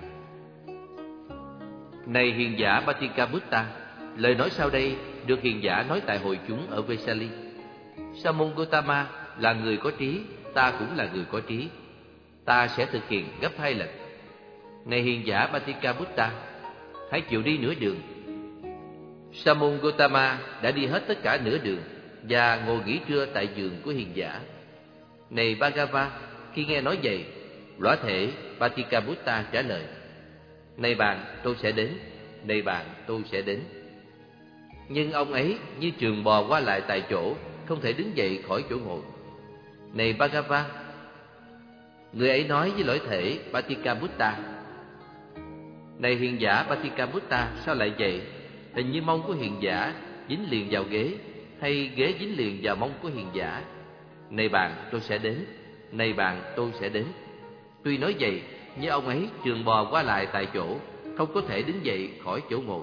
Này hiền giả Bhattikabhutta, lời nói sau đây được hiền giả nói tại hội chúng ở Vesali. Sa môn Gotama là người có trí, ta cũng là người có trí. Ta sẽ thực hiện gấp 2 lần. Này hiền giả Bhattikabhutta, hãy chịu đi nửa đường. Sa môn Gotama đã đi hết tất cả nửa đường và ngồi nghỉ trưa tại giường của hiền giả. Này Bhargava, khi nghe nói vậy, lõa thể Bhattikabhutta trả lời: Này bạn, tôi sẽ đến. Này bạn, tôi sẽ đến. Nhưng ông ấy như trường bò qua lại tại chỗ, không thể đứng dậy khỏi chỗ ngồi. Này Bhargava, người ấy nói với lõi thể Bhattikabhutta: Này hiền giả Bhattikabhutta, sao lại vậy? Hình như mông của hiền giả dính liền vào ghế, hay ghế dính liền vào mông của hiền giả. Này bạn, tôi sẽ đến. Này bạn, tôi sẽ đến. Tuy nói vậy, nhưng ông ấy trường bò qua lại tại chỗ, không có thể đứng dậy khỏi chỗ ngồi.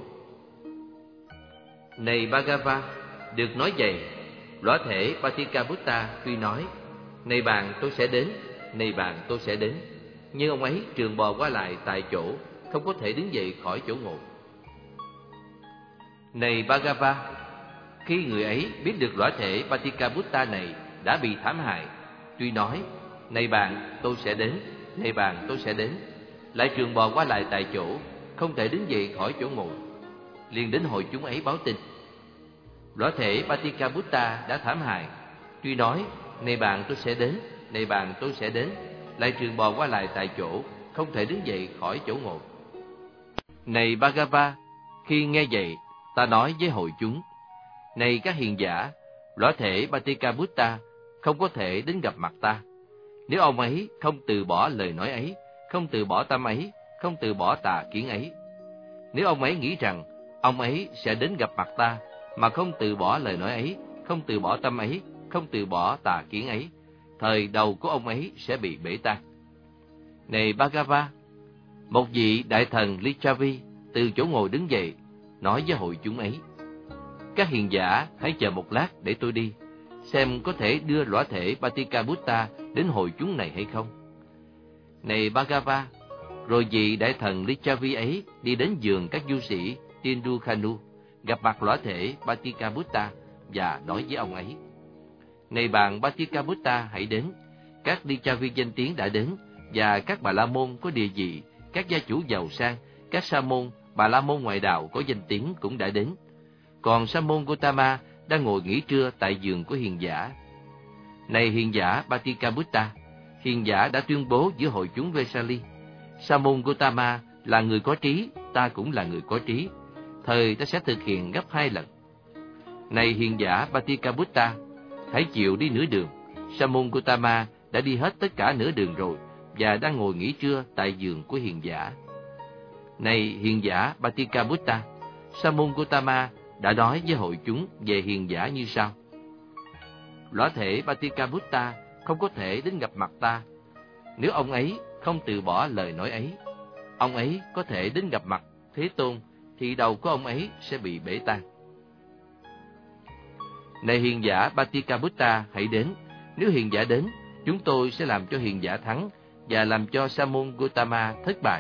Này Bhargava, được nói vậy, lõa thể Bhattikabhutta tuy nói: Này bạn, tôi sẽ đến. Này bạn, tôi sẽ đến. Nhưng ông ấy trường bò qua lại tại chỗ, không có thể đứng dậy khỏi chỗ ngồi. Này Bhargava, khi người ấy biết được lõa thể Bhattikabhutta này đã bị thảm hại, tuy nói: Này bạn, tôi sẽ đến. Này bạn, tôi sẽ đến, lại trường bò qua lại tại chỗ, không thể đứng dậy khỏi chỗ ngồi, liền đến hội chúng ấy báo tin: Lõa thể Bhattikabhutta đã thảm hại, tuy nói: Này bạn, tôi sẽ đến. Này bạn, tôi sẽ đến, lại trường bò qua lại tại chỗ, không thể đứng dậy khỏi chỗ ngồi. Này Bhargava, khi nghe vậy, ta nói với hội chúng: Này các hiền giả, lõa thể Bhattikabhutta không có thể đến gặp mặt ta. Nếu ông ấy không từ bỏ lời nói ấy, không từ bỏ tâm ấy, không từ bỏ tà kiến ấy, nếu ông ấy nghĩ rằng ông ấy sẽ đến gặp mặt ta mà không từ bỏ lời nói ấy, không từ bỏ tâm ấy, không từ bỏ tà kiến ấy, thời đầu của ông ấy sẽ bị bể tan. Này Bhargava, một vị đại thần Lichavi từ chỗ ngồi đứng dậy, nói với hội chúng ấy: Các hiền giả hãy chờ một lát để tôi đi, xem có thể đưa lõa thể Bhattikabhutta đến hội chúng này hay không. Này Bhargava, rồi vị đại thần Lichavi ấy đi đến giường các du sĩ Tindukhanu, gặp mặt lõa thể Bhattikabhutta và nói với ông ấy: Này bạn Bhattikabhutta, hãy đến. Các Lichavi danh tiếng đã đến, và các Bà La Môn có địa vị, các gia chủ giàu sang, các Sa môn, Bà La Môn ngoại đạo có danh tiếng cũng đã đến. Còn Sa môn Gotama đang ngồi nghỉ trưa tại giường của hiền giả. Này hiền giả Bhattikabhutta, hiền giả đã tuyên bố giữa hội chúng Vesali: Sa môn Gotama là người có trí, ta cũng là người có trí, thời ta sẽ thực hiện gấp 2 lần. Này hiền giả Bhattikabhutta, hãy chịu đi nửa đường. Sa môn Gotama đã đi hết tất cả nửa đường rồi và đang ngồi nghỉ trưa tại giường của hiền giả. Này hiền giả Bhattikabhutta, Sa môn Gotama đã nói với hội chúng về hiền giả như sau: Lõa thể Bhattikabhutta không có thể đến gặp mặt ta. Nếu ông ấy không từ bỏ lời nói ấy, ông ấy có thể đến gặp mặt Thế Tôn, thì đầu của ông ấy sẽ bị bể tan. Này hiền giả Bhattikabhutta, hãy đến. Nếu hiền giả đến, chúng tôi sẽ làm cho hiền giả thắng và làm cho Sa môn Gotama thất bại.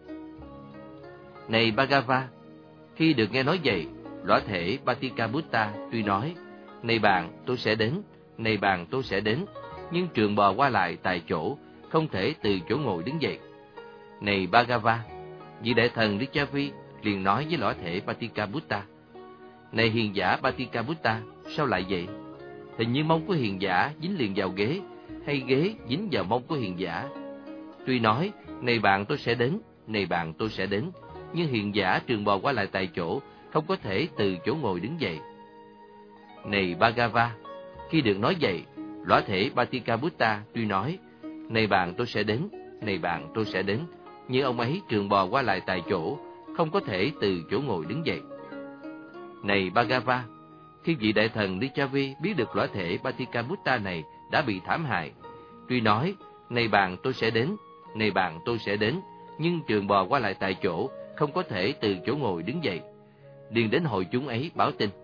Này Bhargava, khi được nghe nói vậy, lõa thể Bhattikabhutta tuy nói: Này bạn, tôi sẽ đến. Này bạn, tôi sẽ đến, nhưng trường bò qua lại tại chỗ, không thể từ chỗ ngồi đứng dậy. Này Bhargava, vị đại thần Lichavi liền nói với lõa thể Bhattikabhutta: Này hiền giả Bhattikabhutta, sao lại vậy? hình như mông của hiền giả dính liền vào ghế, hay ghế dính vào mông của hiền giả. Tuy nói, này bạn tôi sẽ đến, này bạn tôi sẽ đến, nhưng hiền giả trường bò qua lại tại chỗ, không có thể từ chỗ ngồi đứng dậy. Này Bhagava, khi được nói vậy, lõa thể Bhattikabhutta tuy nói, này bạn tôi sẽ đến, này bạn tôi sẽ đến, nhưng ông ấy trường bò qua lại tại chỗ, không có thể từ chỗ ngồi đứng dậy. Này Bhagava, khi vị đại thần Lichavi biết được lõa thể Bhattikabhutta này đã bị thảm hại, tuy nói, này bạn tôi sẽ đến, này bạn tôi sẽ đến, nhưng trường bò qua lại tại chỗ, không có thể từ chỗ ngồi đứng dậy, liền đến hội chúng ấy báo tin.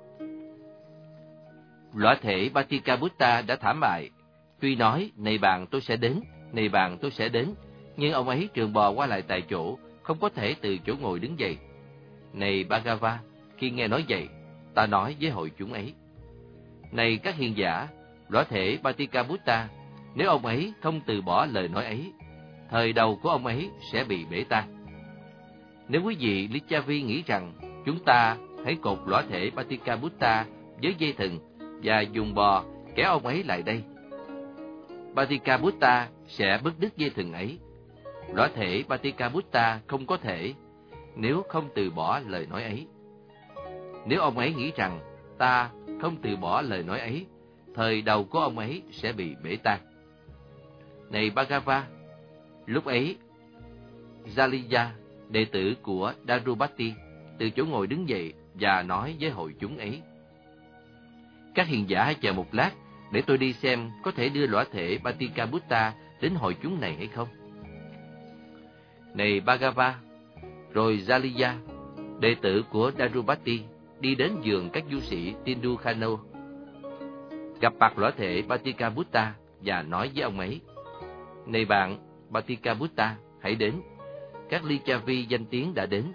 Lõa thể Bhattikabhutta đã thảm bại, tuy nói, này bạn tôi sẽ đến, này bạn tôi sẽ đến, nhưng ông ấy trường bò qua lại tại chỗ, không có thể từ chỗ ngồi đứng dậy. Này Bhagava, khi nghe nói vậy, ta nói với hội chúng ấy, này các hiền giả, lõa thể Bhattikabhutta, nếu ông ấy không từ bỏ lời nói ấy, thời đầu của ông ấy sẽ bị bể tan. Nếu quý vị Lichavi nghĩ rằng chúng ta hãy cột lõa thể Bhattikabhutta với dây thừng và dùng bò kéo ông ấy lại đây, Bhattikabhutta sẽ bứt đứt dây thừng ấy. Lõa thể Bhattikabhutta không có thể, nếu không từ bỏ lời nói ấy. Nếu ông ấy nghĩ rằng ta không từ bỏ lời nói ấy, thời đầu của ông ấy sẽ bị bể tan. Này Bhagava, lúc ấy Jaliya, đệ tử của Darubati, từ chỗ ngồi đứng dậy và nói với hội chúng ấy, các hiền giả hãy chờ một lát, để tôi đi xem có thể đưa lõa thể Bhattikabhutta đến hội chúng này hay không. Này Bhagava, rồi Jaliya, đệ tử của Darubati, đi đến giường các du sĩ Tindukhano, gặp mặt lõa thể Bhattikabhutta và nói với ông ấy, này bạn Bhattikabhutta, hãy đến, các Lichavi danh tiếng đã đến.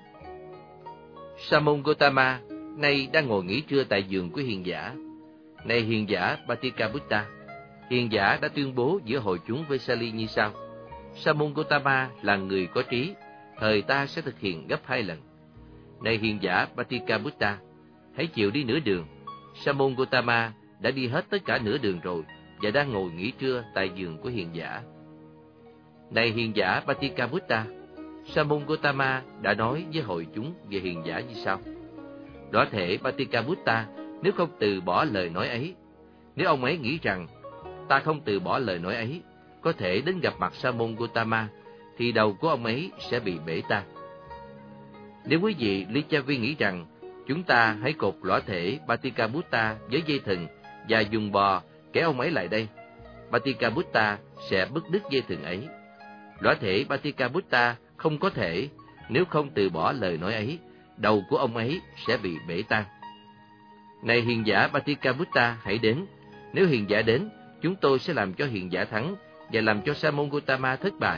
Sa môn Gotama nay đang ngồi nghỉ trưa tại giường của hiền giả. Này hiền giả Bhattikabhutta, hiền giả đã tuyên bố giữa hội chúng Vesali như sau: Sa môn Gotama là người có trí, thời ta sẽ thực hiện gấp 2 lần. Này hiền giả Bhattikabhutta, hãy chịu đi nửa đường. Sa môn Gotama đã đi hết tất cả nửa đường rồi và đang ngồi nghỉ trưa tại giường của hiền giả. Này hiền giả Bhattikabhutta, Sa môn Gotama đã nói với hội chúng về hiền giả như sau: Lõa thể Bhattikabhutta nếu không từ bỏ lời nói ấy, nếu ông ấy nghĩ rằng ta không từ bỏ lời nói ấy, có thể đến gặp mặt Sa môn Gotama, thì đầu của ông ấy sẽ bị bể tan. Nếu quý vị Lichavi nghĩ rằng chúng ta hãy cột lõa thể Bhattikabhutta với dây thừng và dùng bò kéo ông ấy lại đây, Bhattikabhutta sẽ bứt đứt dây thừng ấy. Lõa thể Bhattikabhutta không có thể, nếu không từ bỏ lời nói ấy, đầu của ông ấy sẽ bị bể tan. Này hiền giả Bhattikabhutta, hãy đến. Nếu hiền giả đến, chúng tôi sẽ làm cho hiền giả thắng và làm cho Sa môn Gotama thất bại.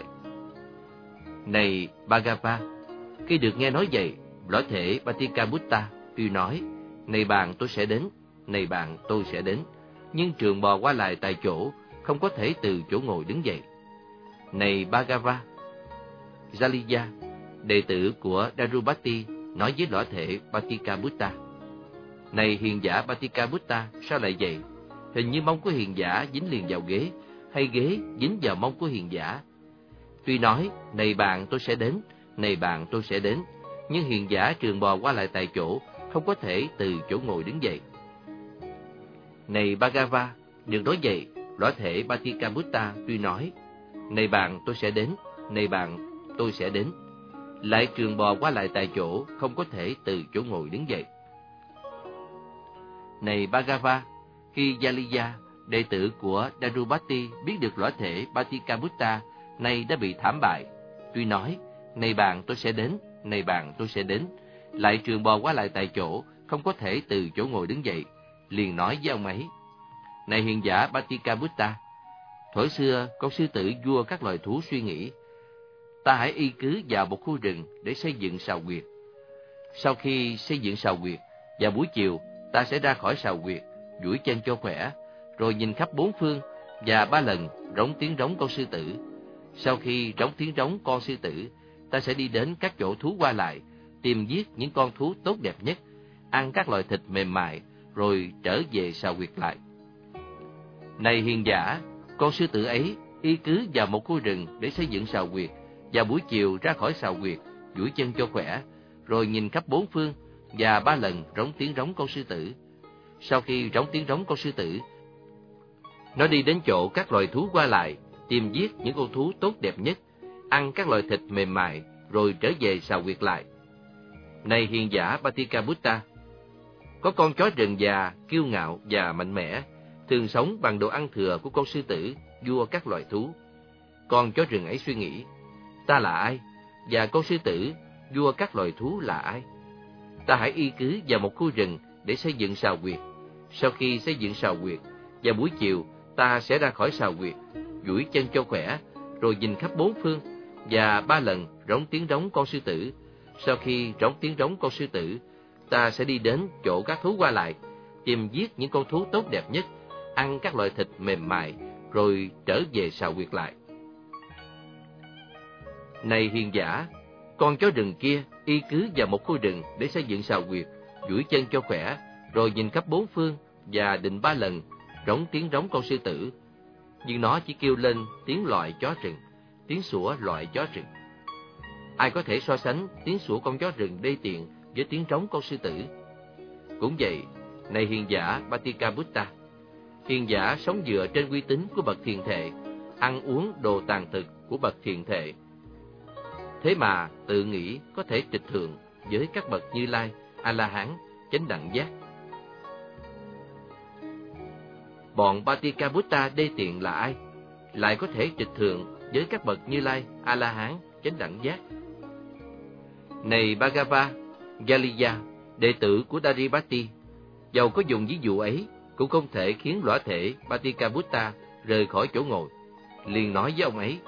Này Bhagava, khi được nghe nói vậy, lõa thể Bhattikabhutta tuy nói, này bạn tôi sẽ đến, này bạn tôi sẽ đến, nhưng trường bò qua lại tại chỗ, không có thể từ chỗ ngồi đứng dậy. Này Bhagava, Jaliya, đệ tử của Darubati, nói với lõa thể Bhattikabhutta, này hiền giả Bhattikabhutta, sao lại vậy? Hình như mông của hiền giả dính liền vào ghế, hay ghế dính vào mông của hiền giả. Tuy nói, này bạn tôi sẽ đến, này bạn tôi sẽ đến, nhưng hiền giả trường bò qua lại tại chỗ, không có thể từ chỗ ngồi đứng dậy. Này Bhagava, được nói vậy, lõa thể Bhattikabhutta tuy nói, này bạn tôi sẽ đến, này bạn tôi sẽ đến, lại trường bò qua lại tại chỗ, không có thể từ chỗ ngồi đứng dậy. Này Bhagava, khi Jaliya, đệ tử của Darubati, biết được lõa thể Bhattikabhutta nay đã bị thảm bại, tuy nói, này bạn tôi sẽ đến, này bạn tôi sẽ đến, lại trường bò qua lại tại chỗ, không có thể từ chỗ ngồi đứng dậy, liền nói với ông ấy, này hiền giả Bhattikabhutta, thuở xưa con sư tử vua các loài thú suy nghĩ, ta hãy y cứ vào một khu rừng để xây dựng sào huyệt. Sau khi xây dựng sào huyệt, vào buổi chiều ta sẽ ra khỏi sào huyệt, duỗi chân cho khỏe, rồi nhìn khắp bốn phương và 3 lần rống tiếng rống con sư tử. Sau khi rống tiếng rống con sư tử, ta sẽ đi đến các chỗ thú qua lại, tìm giết những con thú tốt đẹp nhất, ăn các loại thịt mềm mại, rồi trở về sào huyệt lại. Này hiền giả, con sư tử ấy y cứ vào một khu rừng để xây dựng sào huyệt, và buổi chiều ra khỏi sào huyệt, duỗi chân cho khỏe, rồi nhìn khắp bốn phương, và 3 lần rống tiếng rống con sư tử. Sau khi rống tiếng rống con sư tử, nó đi đến chỗ các loài thú qua lại, tìm giết những con thú tốt đẹp nhất, ăn các loại thịt mềm mại, rồi trở về sào huyệt lại. Này hiền giả Paticabutta, có con chó rừng già, kiêu ngạo và mạnh mẽ, thường sống bằng đồ ăn thừa của con sư tử, vua các loài thú. Con chó rừng ấy suy nghĩ, ta là ai, và con sư tử, vua các loài thú là ai? Ta hãy y cứ vào một khu rừng để xây dựng sào huyệt. Sau khi xây dựng sào huyệt, vào buổi chiều ta sẽ ra khỏi sào huyệt, duỗi chân cho khỏe, rồi nhìn khắp bốn phương, và 3 lần rống tiếng rống con sư tử. Sau khi rống tiếng rống con sư tử, ta sẽ đi đến chỗ các thú qua lại, tìm giết những con thú tốt đẹp nhất, ăn các loại thịt mềm mại, rồi trở về sào huyệt lại. Này hiền giả, con chó rừng kia y cứ vào một khu rừng để xây dựng sào huyệt, duỗi chân cho khỏe, rồi nhìn khắp bốn phương, và định 3 lần rống tiếng rống con sư tử. Nhưng nó chỉ kêu lên tiếng loại chó rừng, tiếng sủa loại chó rừng. Ai có thể so sánh tiếng sủa con chó rừng đê tiện với tiếng trống con sư tử? Cũng vậy, này hiền giả Paticabutta, hiền giả sống dựa trên uy tín của bậc thiền thệ, ăn uống đồ tàn thực của bậc thiền thệ. Thế mà tự nghĩ có thể trịch thượng với các bậc Như Lai, A-la-hán, chánh đẳng giác. Bọn Paticabutta đê tiện là ai, lại có thể trịch thượng với các bậc Như Lai, A-la-hán, chánh đẳng giác? Này Bhagava Galiya, đệ tử của Daripati, dầu có dùng ví dụ ấy, cũng không thể khiến lõa thể Paticabutta rời khỏi chỗ ngồi. Liền nói với ông ấy,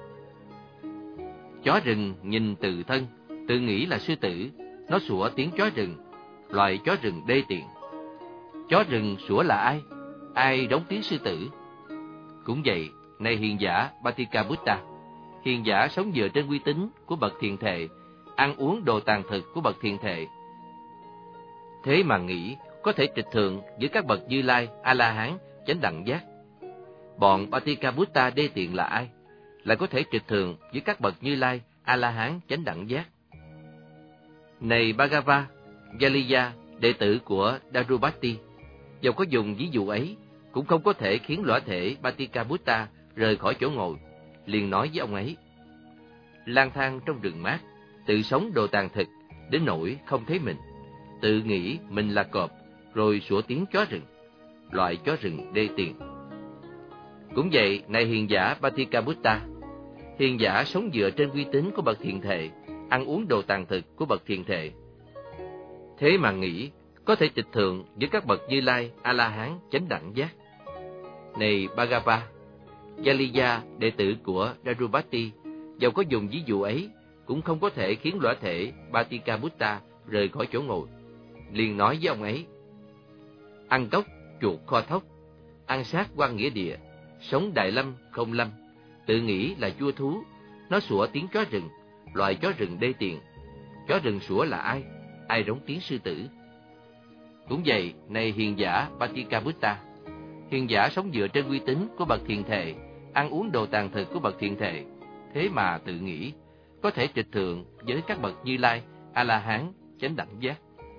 chó rừng nhìn từ thân, tự nghĩ là sư tử, nó sủa tiếng chó rừng, loài chó rừng đê tiện. Chó rừng sủa là ai? Ai đóng tiếng sư tử? Cũng vậy, này hiền giả Paticabutta, hiền giả sống dựa trên uy tín của bậc thiền thệ, ăn uống đồ tàn thực của bậc thiền thệ. Thế mà nghĩ có thể trịch thượng với các bậc Như Lai, A-la-hán, chánh đẳng giác. Bọn Paticabutta đê tiện là ai, lại có thể trịch thượng với các bậc Như Lai, A-la-hán, chánh đẳng giác? Này Bhagava Galiya, đệ tử của Darupati, dầu có dùng ví dụ ấy, cũng không có thể khiến lõa thể Paticabutta rời khỏi chỗ ngồi. Liền nói với ông ấy, lang thang trong rừng mát, tự sống đồ tàn thực, đến nỗi không thấy mình, tự nghĩ mình là cọp, rồi sủa tiếng chó rừng, loại chó rừng đê tiện. Cũng vậy, này hiền giả Paticabutta, hiền giả sống dựa trên uy tín của bậc thiền thệ, ăn uống đồ tàn thực của bậc thiền thệ. Thế mà nghĩ có thể trịch thượng với các bậc Như Lai, A-la-hán, chánh đẳng giác. Này Bhagava Galiya, đệ tử của Darupati, dầu có dùng ví dụ ấy, cũng không có thể khiến lõa thể Paticabutta rời khỏi chỗ ngồi. Liền nói với ông ấy, ăn cốc, chuột kho thóc, ăn sát quan nghĩa địa, sống đại lâm không lâm, tự nghĩ là vua thú, nó sủa tiếng chó rừng, loài chó rừng đê tiện. Chó rừng sủa là ai, ai rống tiếng sư tử? Cũng vậy, này hiền giả Paticabutta, hiền giả sống dựa trên uy tín của bậc thiền thệ, ăn uống đồ tàn thực của bậc thiền thệ. Thế mà tự nghĩ có thể trịch thượng với các bậc Như Lai, A-la-hán, chánh đẳng giác.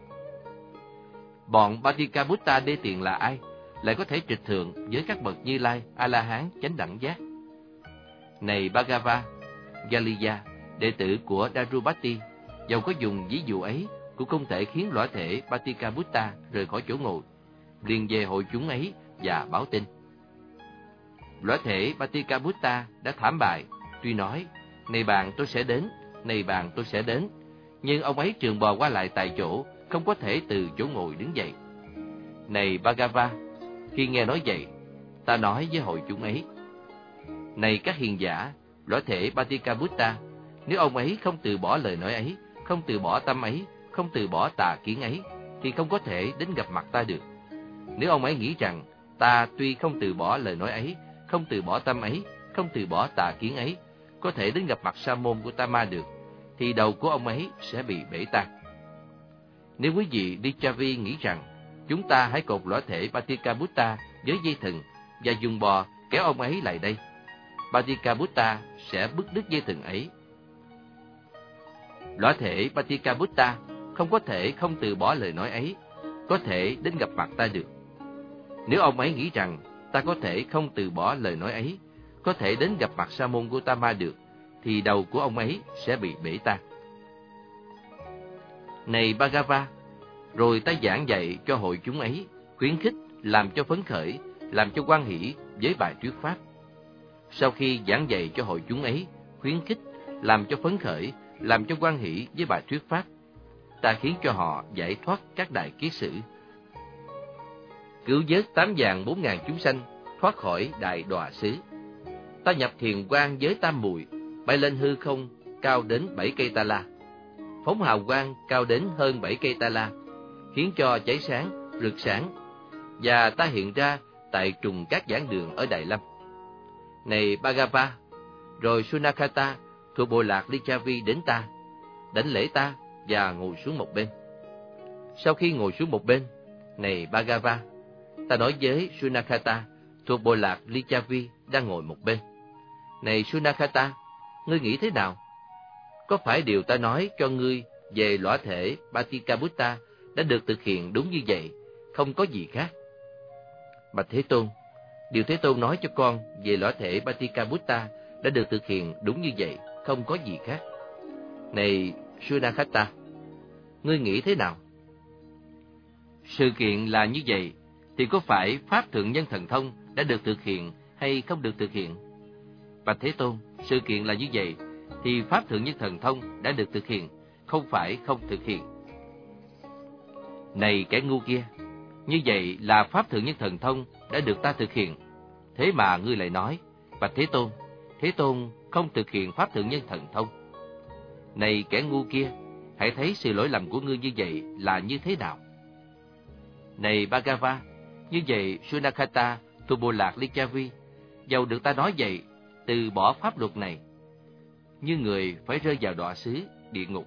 Bọn Paticabutta đê tiện là ai, lại có thể trịch thượng với các bậc Như Lai, A-la-hán, chánh đẳng giác? Này Bhagava Galiya, đệ tử của Darupati, dầu có dùng ví dụ ấy, cũng không thể khiến lõa thể Paticabutta rời khỏi chỗ ngồi. Liền về hội chúng ấy và báo tin. Lõa thể Paticabutta đã thảm bại, tuy nói, này bạn tôi sẽ đến, này bạn tôi sẽ đến, nhưng ông ấy trường bò qua lại tại chỗ, không có thể từ chỗ ngồi đứng dậy. Này Bhagava, khi nghe nói vậy, ta nói với hội chúng ấy, này các hiền giả, lõa thể Paticabutta, nếu ông ấy không từ bỏ lời nói ấy, không từ bỏ tâm ấy, không từ bỏ tà kiến ấy, thì không có thể đến gặp mặt ta được. Nếu ông ấy nghĩ rằng ta tuy không từ bỏ lời nói ấy, không từ bỏ tâm ấy, không từ bỏ tà kiến ấy, có thể đến gặp mặt sa môn của Tama được, thì đầu của ông ấy sẽ bị bể tan. Nếu quý vị Lichavi nghĩ rằng chúng ta hãy cột lõa thể Paticabutta với dây thừng, và dùng bò kéo ông ấy lại đây. Patikabuddha sẽ bứt đứt dây thừng ấy. Lõa thể Patikabuddha không có thể không từ bỏ lời nói ấy, có thể đến gặp mặt ta được. Nếu ông ấy nghĩ rằng ta có thể không từ bỏ lời nói ấy, có thể đến gặp mặt Sa môn Gotama được, thì đầu của ông ấy sẽ bị bể tan. Này Bhagava, rồi ta giảng dạy cho hội chúng ấy, khuyến khích, làm cho phấn khởi, làm cho hoan hỷ với bài thuyết pháp. Sau khi giảng dạy cho hội chúng ấy, khuyến khích, làm cho phấn khởi, làm cho hoan hỷ với bài thuyết pháp, ta khiến cho họ giải thoát các đại kiết sử, cứu vớt 8.400.000 chúng sanh thoát khỏi đại đọa xứ. Ta nhập thiền quang với tam muội, bay lên hư không cao đến 7 cây ta la, phóng hào quang cao đến hơn 7 cây ta la, khiến cho cháy sáng, rực sáng, và ta hiện ra tại trùng các giảng đường ở Đại Lâm. Này Bhagava, rồi Sunakata thuộc bộ lạc Lichavi đến ta, đảnh lễ ta và ngồi xuống một bên. Sau khi ngồi xuống một bên, này Bhagava, ta nói với Sunakata thuộc bộ lạc Lichavi đang ngồi một bên. Này Sunakata, ngươi nghĩ thế nào? Có phải điều ta nói cho ngươi về lõa thể Patikabuddha đã được thực hiện đúng như vậy, không có gì khác? Bạch Thế Tôn, điều Thế Tôn nói cho con về lõa thể Patikabuddha đã được thực hiện đúng như vậy, không có gì khác. Này Sunakata, ngươi nghĩ thế nào? Sự kiện là như vậy, thì có phải Pháp Thượng Nhân Thần Thông đã được thực hiện hay không được thực hiện? Bạch Thế Tôn, sự kiện là như vậy, thì Pháp Thượng Nhân Thần Thông đã được thực hiện, không phải không thực hiện. Này kẻ ngu kia, như vậy là Pháp Thượng Nhân Thần Thông đã được ta thực hiện. Thế mà ngươi lại nói, Bạch Thế Tôn không thực hiện Pháp Thượng Nhân Thần Thông. Này kẻ ngu kia, hãy thấy sự lỗi lầm của ngươi như vậy là như thế nào. Này Bhagava, như vậy Sunakata thuộc bộ lạc Lichavi, dầu được ta nói vậy, từ bỏ pháp luật này, như người phải rơi vào đọa xứ địa ngục.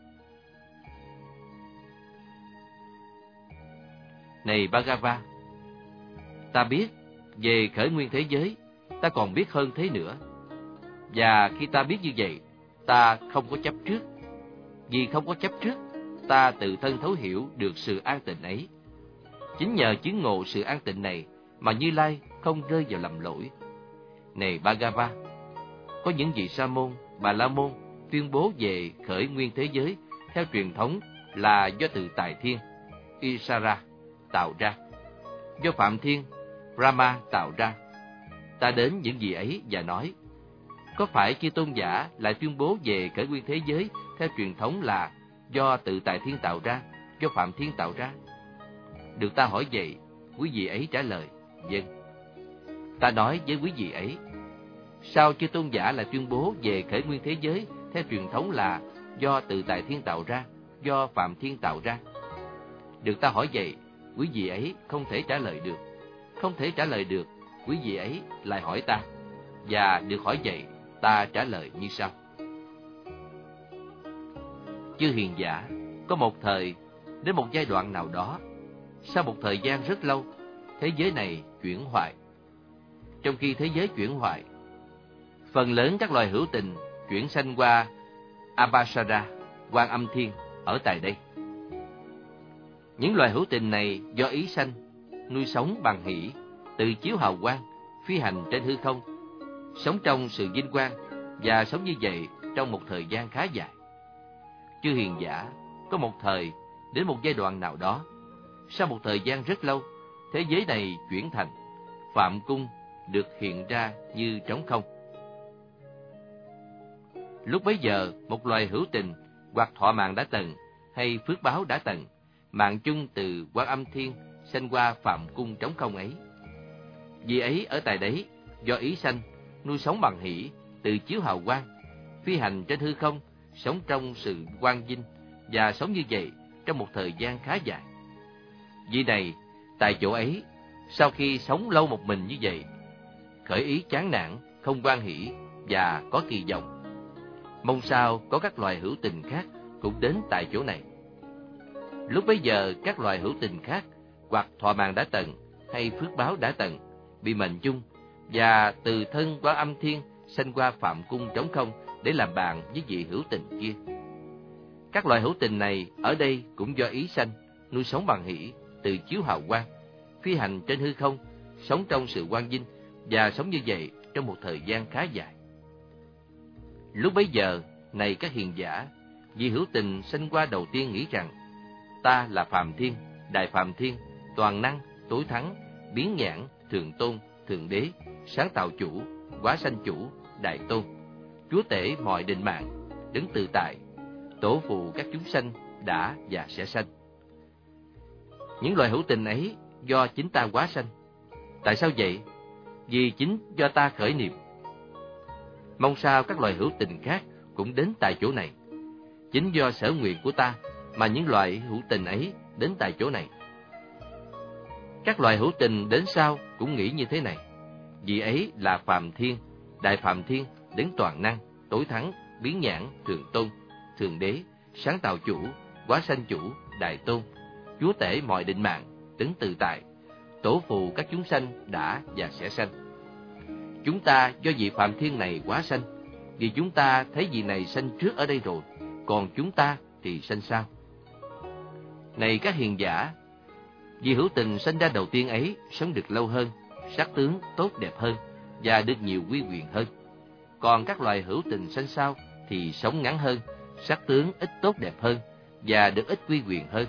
Này Bhagava, ta biết về khởi nguyên thế giới, ta còn biết hơn thế nữa. Và khi ta biết như vậy, ta không có chấp trước. Vì không có chấp trước, ta tự thân thấu hiểu được sự an tịnh ấy. Chính nhờ chứng ngộ sự an tịnh này mà Như Lai không rơi vào lầm lỗi. Này Bhagava, có những vị Sa môn, Bà La môn tuyên bố về khởi nguyên thế giới theo truyền thống là do tự Tài Thiên, Isara tạo ra, do Phạm Thiên, Brahma tạo ra. Ta đến những vị ấy và nói, có phải chư tôn giả lại tuyên bố về khởi nguyên thế giới theo truyền thống là do tự Tài Thiên tạo ra, do Phạm Thiên tạo ra? Được ta hỏi vậy, quý vị ấy trả lời, vâng. Ta nói với quý vị ấy, sao chư tôn giả lại tuyên bố về khởi nguyên thế giới theo truyền thống là do tự Tại Thiên tạo ra, do Phạm Thiên tạo ra? Được ta hỏi vậy, quý vị ấy không thể trả lời được. Không thể trả lời được, quý vị ấy lại hỏi ta, và được hỏi vậy, ta trả lời như sau. Chư hiền giả, có một thời, đến một giai đoạn nào đó, sau một thời gian rất lâu, thế giới này chuyển hoại. Trong khi thế giới chuyển hoại, phần lớn các loài hữu tình chuyển sanh qua Abhasara, Quan Âm Thiên, ở tại đây. Những loài hữu tình này do ý sanh, nuôi sống bằng hỷ, tự chiếu hào quang, phi hành trên hư không, sống trong sự vinh quang và sống như vậy trong một thời gian khá dài. Chư hiền giả, có một thời, đến một giai đoạn nào đó, sau một thời gian rất lâu, thế giới này chuyển thành Phạm Cung được hiện ra như trống không. Lúc bấy giờ, một loài hữu tình hoặc thọ mạng đã tận hay phước báo đã tận, mạng chung từ Quan Âm Thiên sanh qua Phạm Cung trống không ấy. Vì ấy ở tại đấy, do ý sanh, nuôi sống bằng hỷ, tự chiếu hào quang, phi hành trên hư không, sống trong sự quang vinh và sống như vậy trong một thời gian khá dài. Vì này, tại chỗ ấy, sau khi sống lâu một mình như vậy, khởi ý chán nản, không hoan hỷ và có kỳ vọng, mong sao có các loài hữu tình khác cũng đến tại chỗ này. Lúc bấy giờ các loài hữu tình khác hoặc thọ mạng đã tận hay phước báo đã tận bị mệnh chung, và từ thân Quán Âm Thiên sanh qua phạm cung trống không để làm bạn với vị hữu tình kia. Các loài hữu tình này ở đây cũng do ý sanh, nuôi sống bằng hỷ, tự chiếu hào quang, phi hành trên hư không, sống trong sự quang vinh, và sống như vậy trong một thời gian khá dài. Lúc bấy giờ, này các hiền giả, vị hữu tình sanh qua đầu tiên nghĩ rằng, ta là Phạm Thiên, Đại Phạm Thiên, toàn năng, tối thắng, biến nhãn, thượng tôn, thượng đế, sáng tạo chủ, hóa sanh chủ, đại tôn, chúa tể mọi định mạng, đứng tự tại, tổ phụ các chúng sanh đã và sẽ sanh. Những loài hữu tình ấy do chính ta hóa sanh. Tại sao vậy? Vì chính do ta khởi niệm. Mong sao các loài hữu tình khác cũng đến tại chỗ này. Chính do sở nguyện của ta mà những loài hữu tình ấy đến tại chỗ này. Các loài hữu tình đến sau cũng nghĩ như thế này. Vì ấy là Phạm Thiên, Đại Phạm Thiên, đấng toàn năng, tối thắng, biến nhãn, thượng tôn, thượng đế, sáng tạo chủ, hóa sanh chủ, đại tôn, chúa tể mọi định mạng, đấng tự tại, tổ phụ các chúng sanh đã và sẽ sanh. Chúng ta do vị Phạm Thiên này hóa sanh, vì chúng ta thấy vị này sanh trước ở đây rồi, còn chúng ta thì sanh sau. Này các hiền giả, vị hữu tình sanh ra đầu tiên ấy sống được lâu hơn, sắc tướng tốt đẹp hơn và được nhiều quy quyền hơn. Còn các loài hữu tình sanh sau thì sống ngắn hơn, sắc tướng ít tốt đẹp hơn và được ít quy quyền hơn.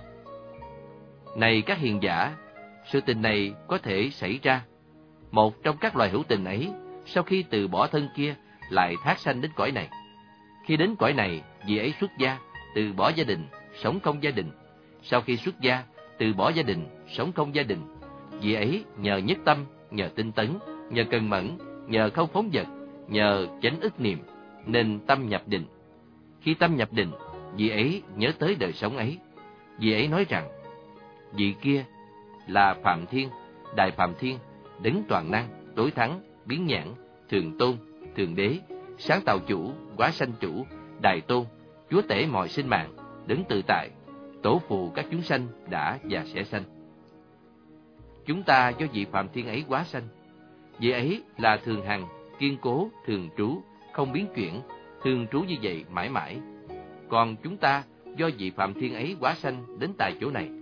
Này các hiền giả, sự tình này có thể xảy ra. Một trong các loài hữu tình ấy, sau khi từ bỏ thân kia, lại thác sanh đến cõi này. Khi đến cõi này, vị ấy xuất gia, từ bỏ gia đình, sống không gia đình. Sau khi xuất gia, từ bỏ gia đình, sống không gia đình. Vị ấy nhờ nhất tâm, nhờ tinh tấn, nhờ cần mẫn, nhờ không phóng dật, nhờ chánh ức niệm, nên tâm nhập định. Khi tâm nhập định, vị ấy nhớ tới đời sống ấy. Vị ấy nói rằng, vị kia là Phạm Thiên, Đại Phạm Thiên, đấng toàn năng, tối thắng, biến nhãn, thượng tôn, thượng đế, sáng tạo chủ, hóa sanh chủ, đại tôn, chúa tể mọi sinh mạng, đấng tự tại, tổ phụ các chúng sanh đã và sẽ sanh. Chúng ta do vị Phạm Thiên ấy hóa sanh. Vị ấy là thường hằng, kiên cố, thường trú, không biến chuyển, thường trú như vậy mãi mãi. Còn chúng ta do vị Phạm Thiên ấy hóa sanh đến tại chỗ này.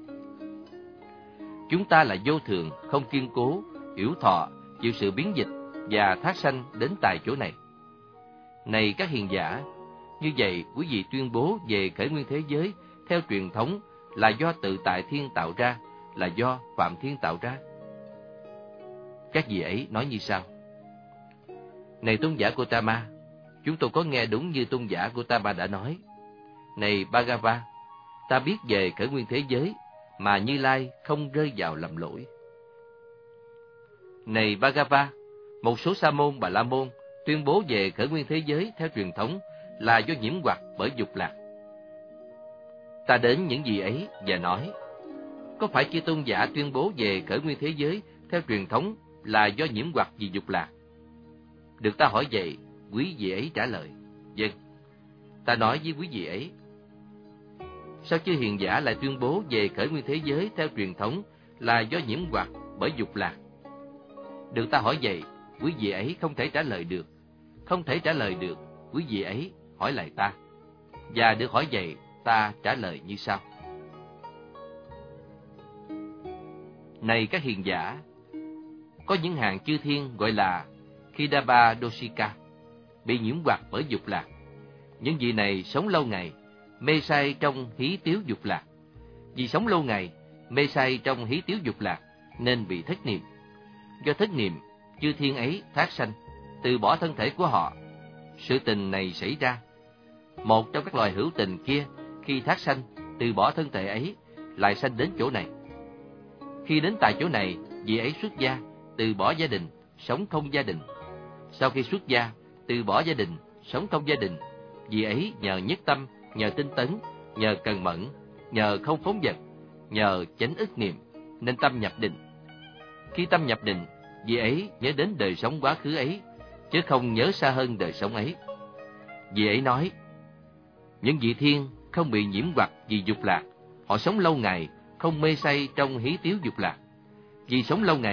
Chúng ta là vô thường, không kiên cố, yểu thọ, chịu sự biến dịch và thác sanh đến tại chỗ này. Này các hiền giả, như vậy quý vị tuyên bố về khởi nguyên thế giới theo truyền thống là do tự tại thiên tạo ra, là do Phạm Thiên tạo ra. Các vị ấy nói như sau: Này tôn giả Gotama, chúng tôi có nghe đúng như tôn giả Gotama đã nói. Này Bhagava, ta biết về khởi nguyên thế giới mà Như Lai không rơi vào lầm lỗi. Này Bhagava, một số sa môn Bà La Môn tuyên bố về khởi nguyên thế giới theo truyền thống là do nhiễm hoặc bởi dục lạc. Ta đến những gì ấy và nói, có phải chư tôn giả tuyên bố về khởi nguyên thế giới theo truyền thống là do nhiễm hoặc vì dục lạc? Được ta hỏi vậy, quý vị ấy trả lời, vâng. Ta nói với quý vị ấy, sao chư hiền giả lại tuyên bố về khởi nguyên thế giới theo truyền thống là do nhiễm hoặc bởi dục lạc? Được ta hỏi vậy, quý vị ấy không thể trả lời được. Không thể trả lời được, quý vị ấy hỏi lại ta. Và được hỏi vậy, ta trả lời như sau. Này các hiền giả, có những hàng chư thiên gọi là Khidaba Dosika, bị nhiễm hoặc bởi dục lạc. Những vị này sống lâu ngày, mê say trong hí tiếu dục lạc. Vì sống lâu ngày, mê say trong hí tiếu dục lạc, nên bị thất niệm. Do thất niệm, chư thiên ấy thác sanh, từ bỏ thân thể của họ. Sự tình này xảy ra. Một trong các loài hữu tình kia, khi thác sanh, từ bỏ thân thể ấy, lại sanh đến chỗ này. Khi đến tại chỗ này, vị ấy xuất gia, từ bỏ gia đình, sống không gia đình. Sau khi xuất gia, từ bỏ gia đình, sống không gia đình, vị ấy nhờ nhất tâm, nhờ tinh tấn, nhờ cần mẫn, nhờ không phóng dật, nhờ chánh ức niệm, nên tâm nhập định. Khi tâm nhập định, vị ấy nhớ đến đời sống quá khứ ấy, chứ không nhớ xa hơn đời sống ấy. Vị ấy nói, những vị thiên không bị nhiễm hoặc vì dục lạc, họ sống lâu ngày, không mê say trong hí tiếu dục lạc. Vì sống lâu ngày,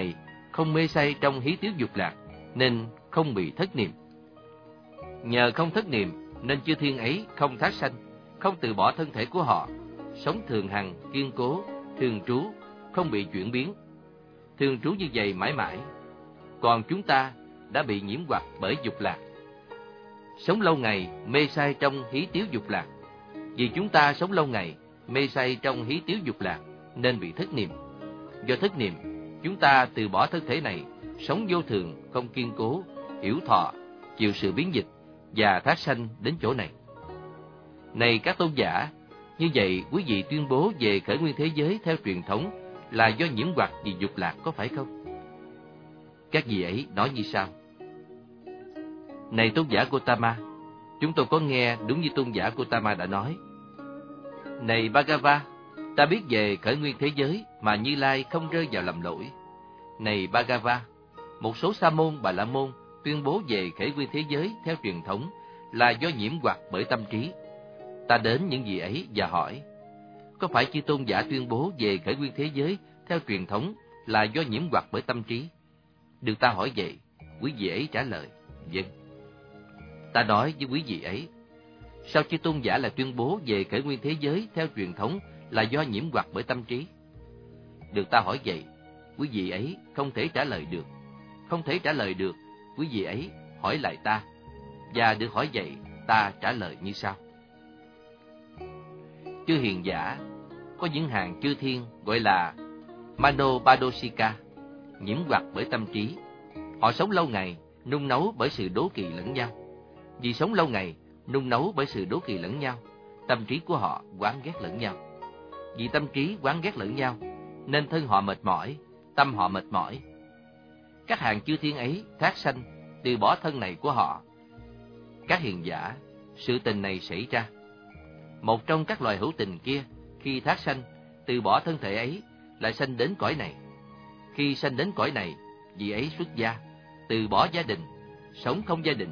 không mê say trong hí tiếu dục lạc, nên không bị thất niệm. Nhờ không thất niệm, nên chư thiên ấy không thác sanh, không từ bỏ thân thể của họ, sống thường hằng, kiên cố, thường trú, không bị chuyển biến. Thường trú như vậy mãi mãi. Còn chúng ta đã bị nhiễm hoặc bởi dục lạc, sống lâu ngày mê say trong hí tiếu dục lạc. Vì chúng ta sống lâu ngày mê say trong hí tiếu dục lạc, nên bị thất niệm. Do thất niệm, chúng ta từ bỏ thân thể này, sống vô thường, không kiên cố, hiểu thọ, chịu sự biến dịch và thác sanh đến chỗ này. Này các tôn giả, như vậy quý vị tuyên bố về khởi nguyên thế giới theo truyền thống là do nhiễm hoặc vì dục lạc, có phải không? Các vị ấy nói như sau: Này tôn giả Gotama, chúng tôi có nghe đúng như tôn giả Gotama đã nói. Này Bhagava, ta biết về khởi nguyên thế giới mà Như Lai không rơi vào lầm lỗi. Này Bhagava, một số sa môn Bà La môn tuyên bố về khởi nguyên thế giới theo truyền thống là do nhiễm hoặc bởi tâm trí. Ta đến những vị ấy và hỏi: Có phải chư tôn giả tuyên bố về khởi nguyên thế giới theo truyền thống là do nhiễm hoặc bởi tâm trí? Được ta hỏi vậy, quý vị ấy trả lời: Vâng. Ta nói với quý vị ấy: Sao chư tôn giả lại tuyên bố về khởi nguyên thế giới theo truyền thống là do nhiễm hoặc bởi tâm trí? Được ta hỏi vậy, quý vị ấy không thể trả lời được. Không thể trả lời được, quý vị ấy hỏi lại ta, và được hỏi vậy, ta trả lời như sau: Chư hiền giả, có những hàng chư thiên gọi là Manopadosika, nhiễm hoặc bởi tâm trí. Họ sống lâu ngày, nung nấu bởi sự đố kỵ lẫn nhau. Vì sống lâu ngày, nung nấu bởi sự đố kỵ lẫn nhau, tâm trí của họ oán ghét lẫn nhau. Vì tâm trí oán ghét lẫn nhau, nên thân họ mệt mỏi, tâm họ mệt mỏi. Các hàng chư thiên ấy thác sanh, từ bỏ thân này của họ. Các hiền giả, sự tình này xảy ra. Một trong các loài hữu tình kia, khi thác sanh, từ bỏ thân thể ấy, lại sanh đến cõi này. Khi sanh đến cõi này, vị ấy xuất gia, từ bỏ gia đình, sống không gia đình.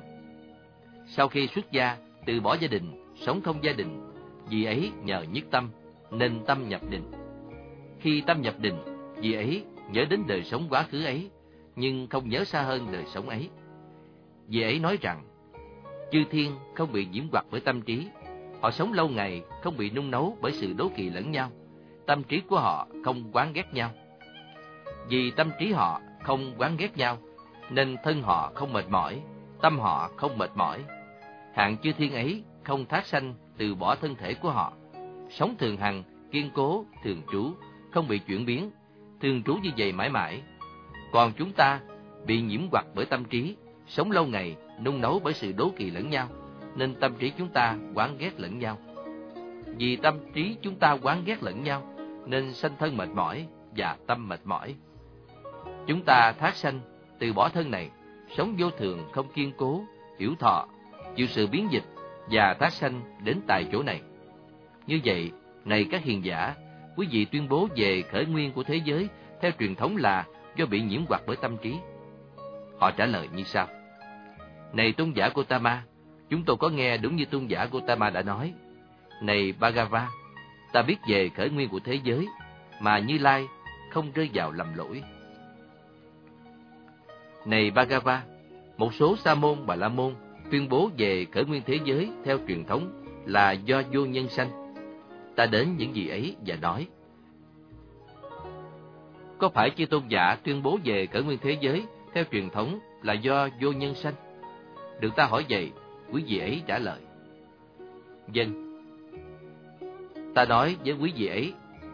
Sau khi xuất gia, từ bỏ gia đình, sống không gia đình, vị ấy nhờ nhất tâm, nên tâm nhập định. Khi tâm nhập định, vị ấy nhớ đến đời sống quá khứ ấy, nhưng không nhớ xa hơn đời sống ấy. Vị ấy nói rằng, chư thiên không bị nhiễm hoặc bởi tâm trí. Họ sống lâu ngày, không bị nung nấu bởi sự đố kỵ lẫn nhau. Tâm trí của họ không oán ghét nhau. Vì tâm trí họ không oán ghét nhau, nên thân họ không mệt mỏi, tâm họ không mệt mỏi. Hạng chư thiên ấy không thác sanh, từ bỏ thân thể của họ, sống thường hằng, kiên cố, thường trú, không bị chuyển biến, thường trú như vậy mãi mãi. Còn chúng ta bị nhiễm hoặc bởi tâm trí, sống lâu ngày, nung nấu bởi sự đố kỵ lẫn nhau, nên tâm trí chúng ta oán ghét lẫn nhau. Vì tâm trí chúng ta oán ghét lẫn nhau, nên sanh thân mệt mỏi và tâm mệt mỏi. Chúng ta thác sanh, từ bỏ thân này, sống vô thường không kiên cố, hiểu thọ, chịu sự biến dịch và thác sanh đến tại chỗ này. Như vậy, này các hiền giả, quý vị tuyên bố về khởi nguyên của thế giới theo truyền thống là do bị nhiễm hoặc bởi tâm trí. Họ trả lời như sau: Này tôn giả Gotama, chúng tôi có nghe đúng như tôn giả Gotama đã nói. Này Bhagava, ta biết về khởi nguyên của thế giới mà Như Lai không rơi vào lầm lỗi. Này Bhagava, một số sa môn Bà La môn tuyên bố về khởi nguyên thế giới theo truyền thống là do vô nhân sanh. Ta đến những gì ấy và nói: Có phải chư tôn giả tuyên bố về khởi nguyên thế giới theo truyền thống là do vô nhân sanh? Được ta hỏi vậy, quý vị ấy trả lời: Vâng. Ta nói với quý vị ấy: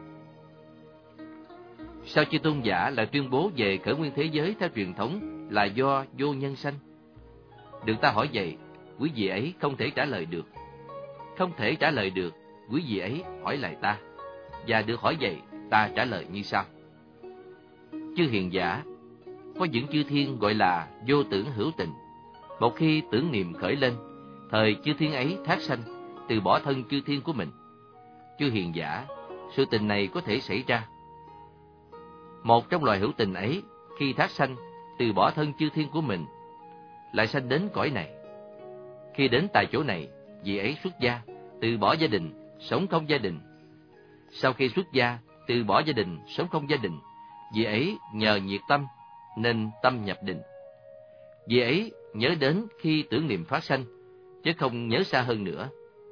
Sao chư tôn giả lại tuyên bố về khởi nguyên thế giới theo truyền thống là do vô nhân sanh? Được ta hỏi vậy, quý vị ấy không thể trả lời được. Không thể trả lời được, quý vị ấy hỏi lại ta, và được hỏi vậy, ta trả lời như sau: Chư hiền giả, có những chư thiên gọi là vô tưởng hữu tình. Một khi tưởng niệm khởi lên, thời chư thiên ấy thác sanh, từ bỏ thân chư thiên của mình. Chư hiền giả, sự tình này có thể xảy ra. Một trong loài hữu tình ấy, khi thác sanh, từ bỏ thân chư thiên của mình, lại sanh đến cõi này. Khi đến tại chỗ này, vị ấy xuất gia, từ bỏ gia đình, sống không gia đình. Sau khi xuất gia, từ bỏ gia đình, sống không gia đình, vị ấy nhờ nhiệt tâm, nên tâm nhập định. Vì ấy nhớ đến khi tưởng niệm phát sanh, chứ không nhớ xa hơn nữa.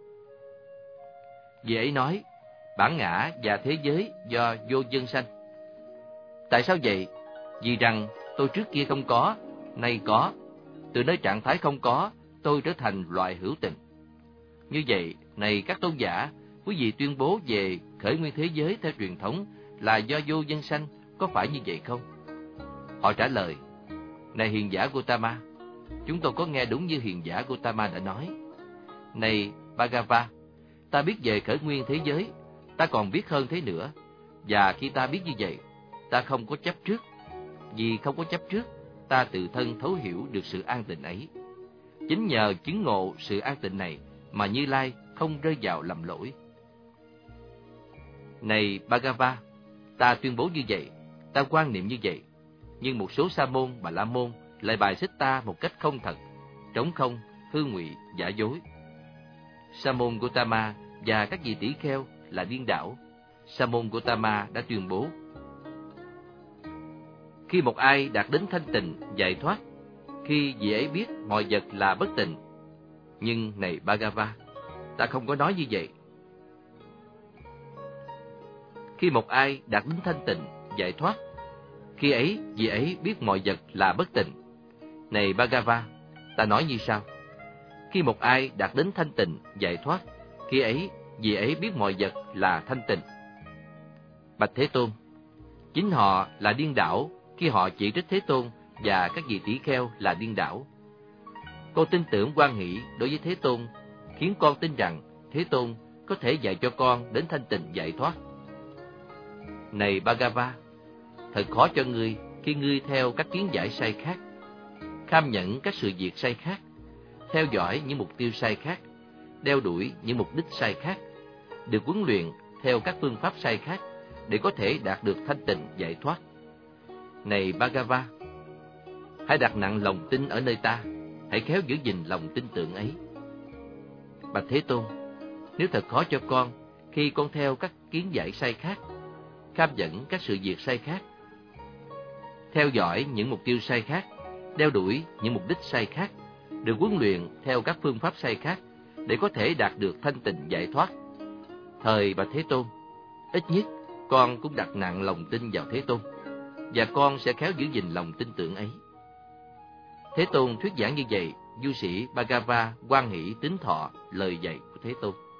Vì ấy nói, bản ngã và thế giới do vô dân sanh. Tại sao vậy? Vì rằng tôi trước kia không có, nay có. Từ nơi trạng thái không có, tôi trở thành loại hữu tình. Như vậy, này các tôn giả, quý vị tuyên bố về khởi nguyên thế giới theo truyền thống là do vô dân sanh, có phải như vậy không? Họ trả lời, này hiền giả Gotama, chúng tôi có nghe đúng như hiền giả Gotama đã nói. Này Bhagava, ta biết về khởi nguyên thế giới, ta còn biết hơn thế nữa. Và khi ta biết như vậy, ta không có chấp trước. Vì không có chấp trước, ta tự thân thấu hiểu được sự an tịnh ấy. Chính nhờ chứng ngộ sự an tịnh này mà Như Lai không rơi vào lầm lỗi. Này Bhagava, ta tuyên bố như vậy, ta quan niệm như vậy, nhưng một số sa môn Bà La Môn lại bài xích ta một cách không thật, trống không, hư ngụy, giả dối. Sa môn Gotama và các vị tỷ kheo là điên đảo. Sa môn Gotama đã tuyên bố, khi một ai đạt đến thanh tịnh, giải thoát, khi vị ấy biết mọi vật là bất tịnh. Nhưng này Bhagava, ta không có nói như vậy. Khi một ai đạt đến thanh tịnh, giải thoát, khi ấy vị ấy biết mọi vật là bất tịnh. Này Bhagava, ta nói như sau. Khi một ai đạt đến thanh tịnh, giải thoát, khi ấy vị ấy biết mọi vật là thanh tịnh. Bạch Thế Tôn, chính họ là điên đảo khi họ chỉ trích Thế Tôn và các vị tỷ kheo là điên đảo. Con tin tưởng hoan hỷ đối với Thế Tôn, khiến con tin rằng Thế Tôn có thể dạy cho con đến thanh tịnh giải thoát. Này Bhagava, thật khó cho ngươi khi ngươi theo các kiến giải sai khác, kham nhẫn các sự việc sai khác, theo dõi những mục tiêu sai khác, đeo đuổi những mục đích sai khác, được huấn luyện theo các phương pháp sai khác để có thể đạt được thanh tịnh giải thoát. Này Bhagava, hãy đặt nặng lòng tin ở nơi ta, hãy khéo giữ gìn lòng tin tưởng ấy. Bạch Thế Tôn, nếu thật khó cho con khi con theo các kiến giải sai khác, kham nhẫn các sự việc sai khác, theo dõi những mục tiêu sai khác, đeo đuổi những mục đích sai khác, được huấn luyện theo các phương pháp sai khác để có thể đạt được thanh tịnh giải thoát. Thời Bạch Thế Tôn, ít nhất con cũng đặt nặng lòng tin vào Thế Tôn, và con sẽ khéo giữ gìn lòng tin tưởng ấy. Thế Tôn thuyết giảng như vậy, du sĩ Bhagava hoan hỷ tín thọ lời dạy của Thế Tôn.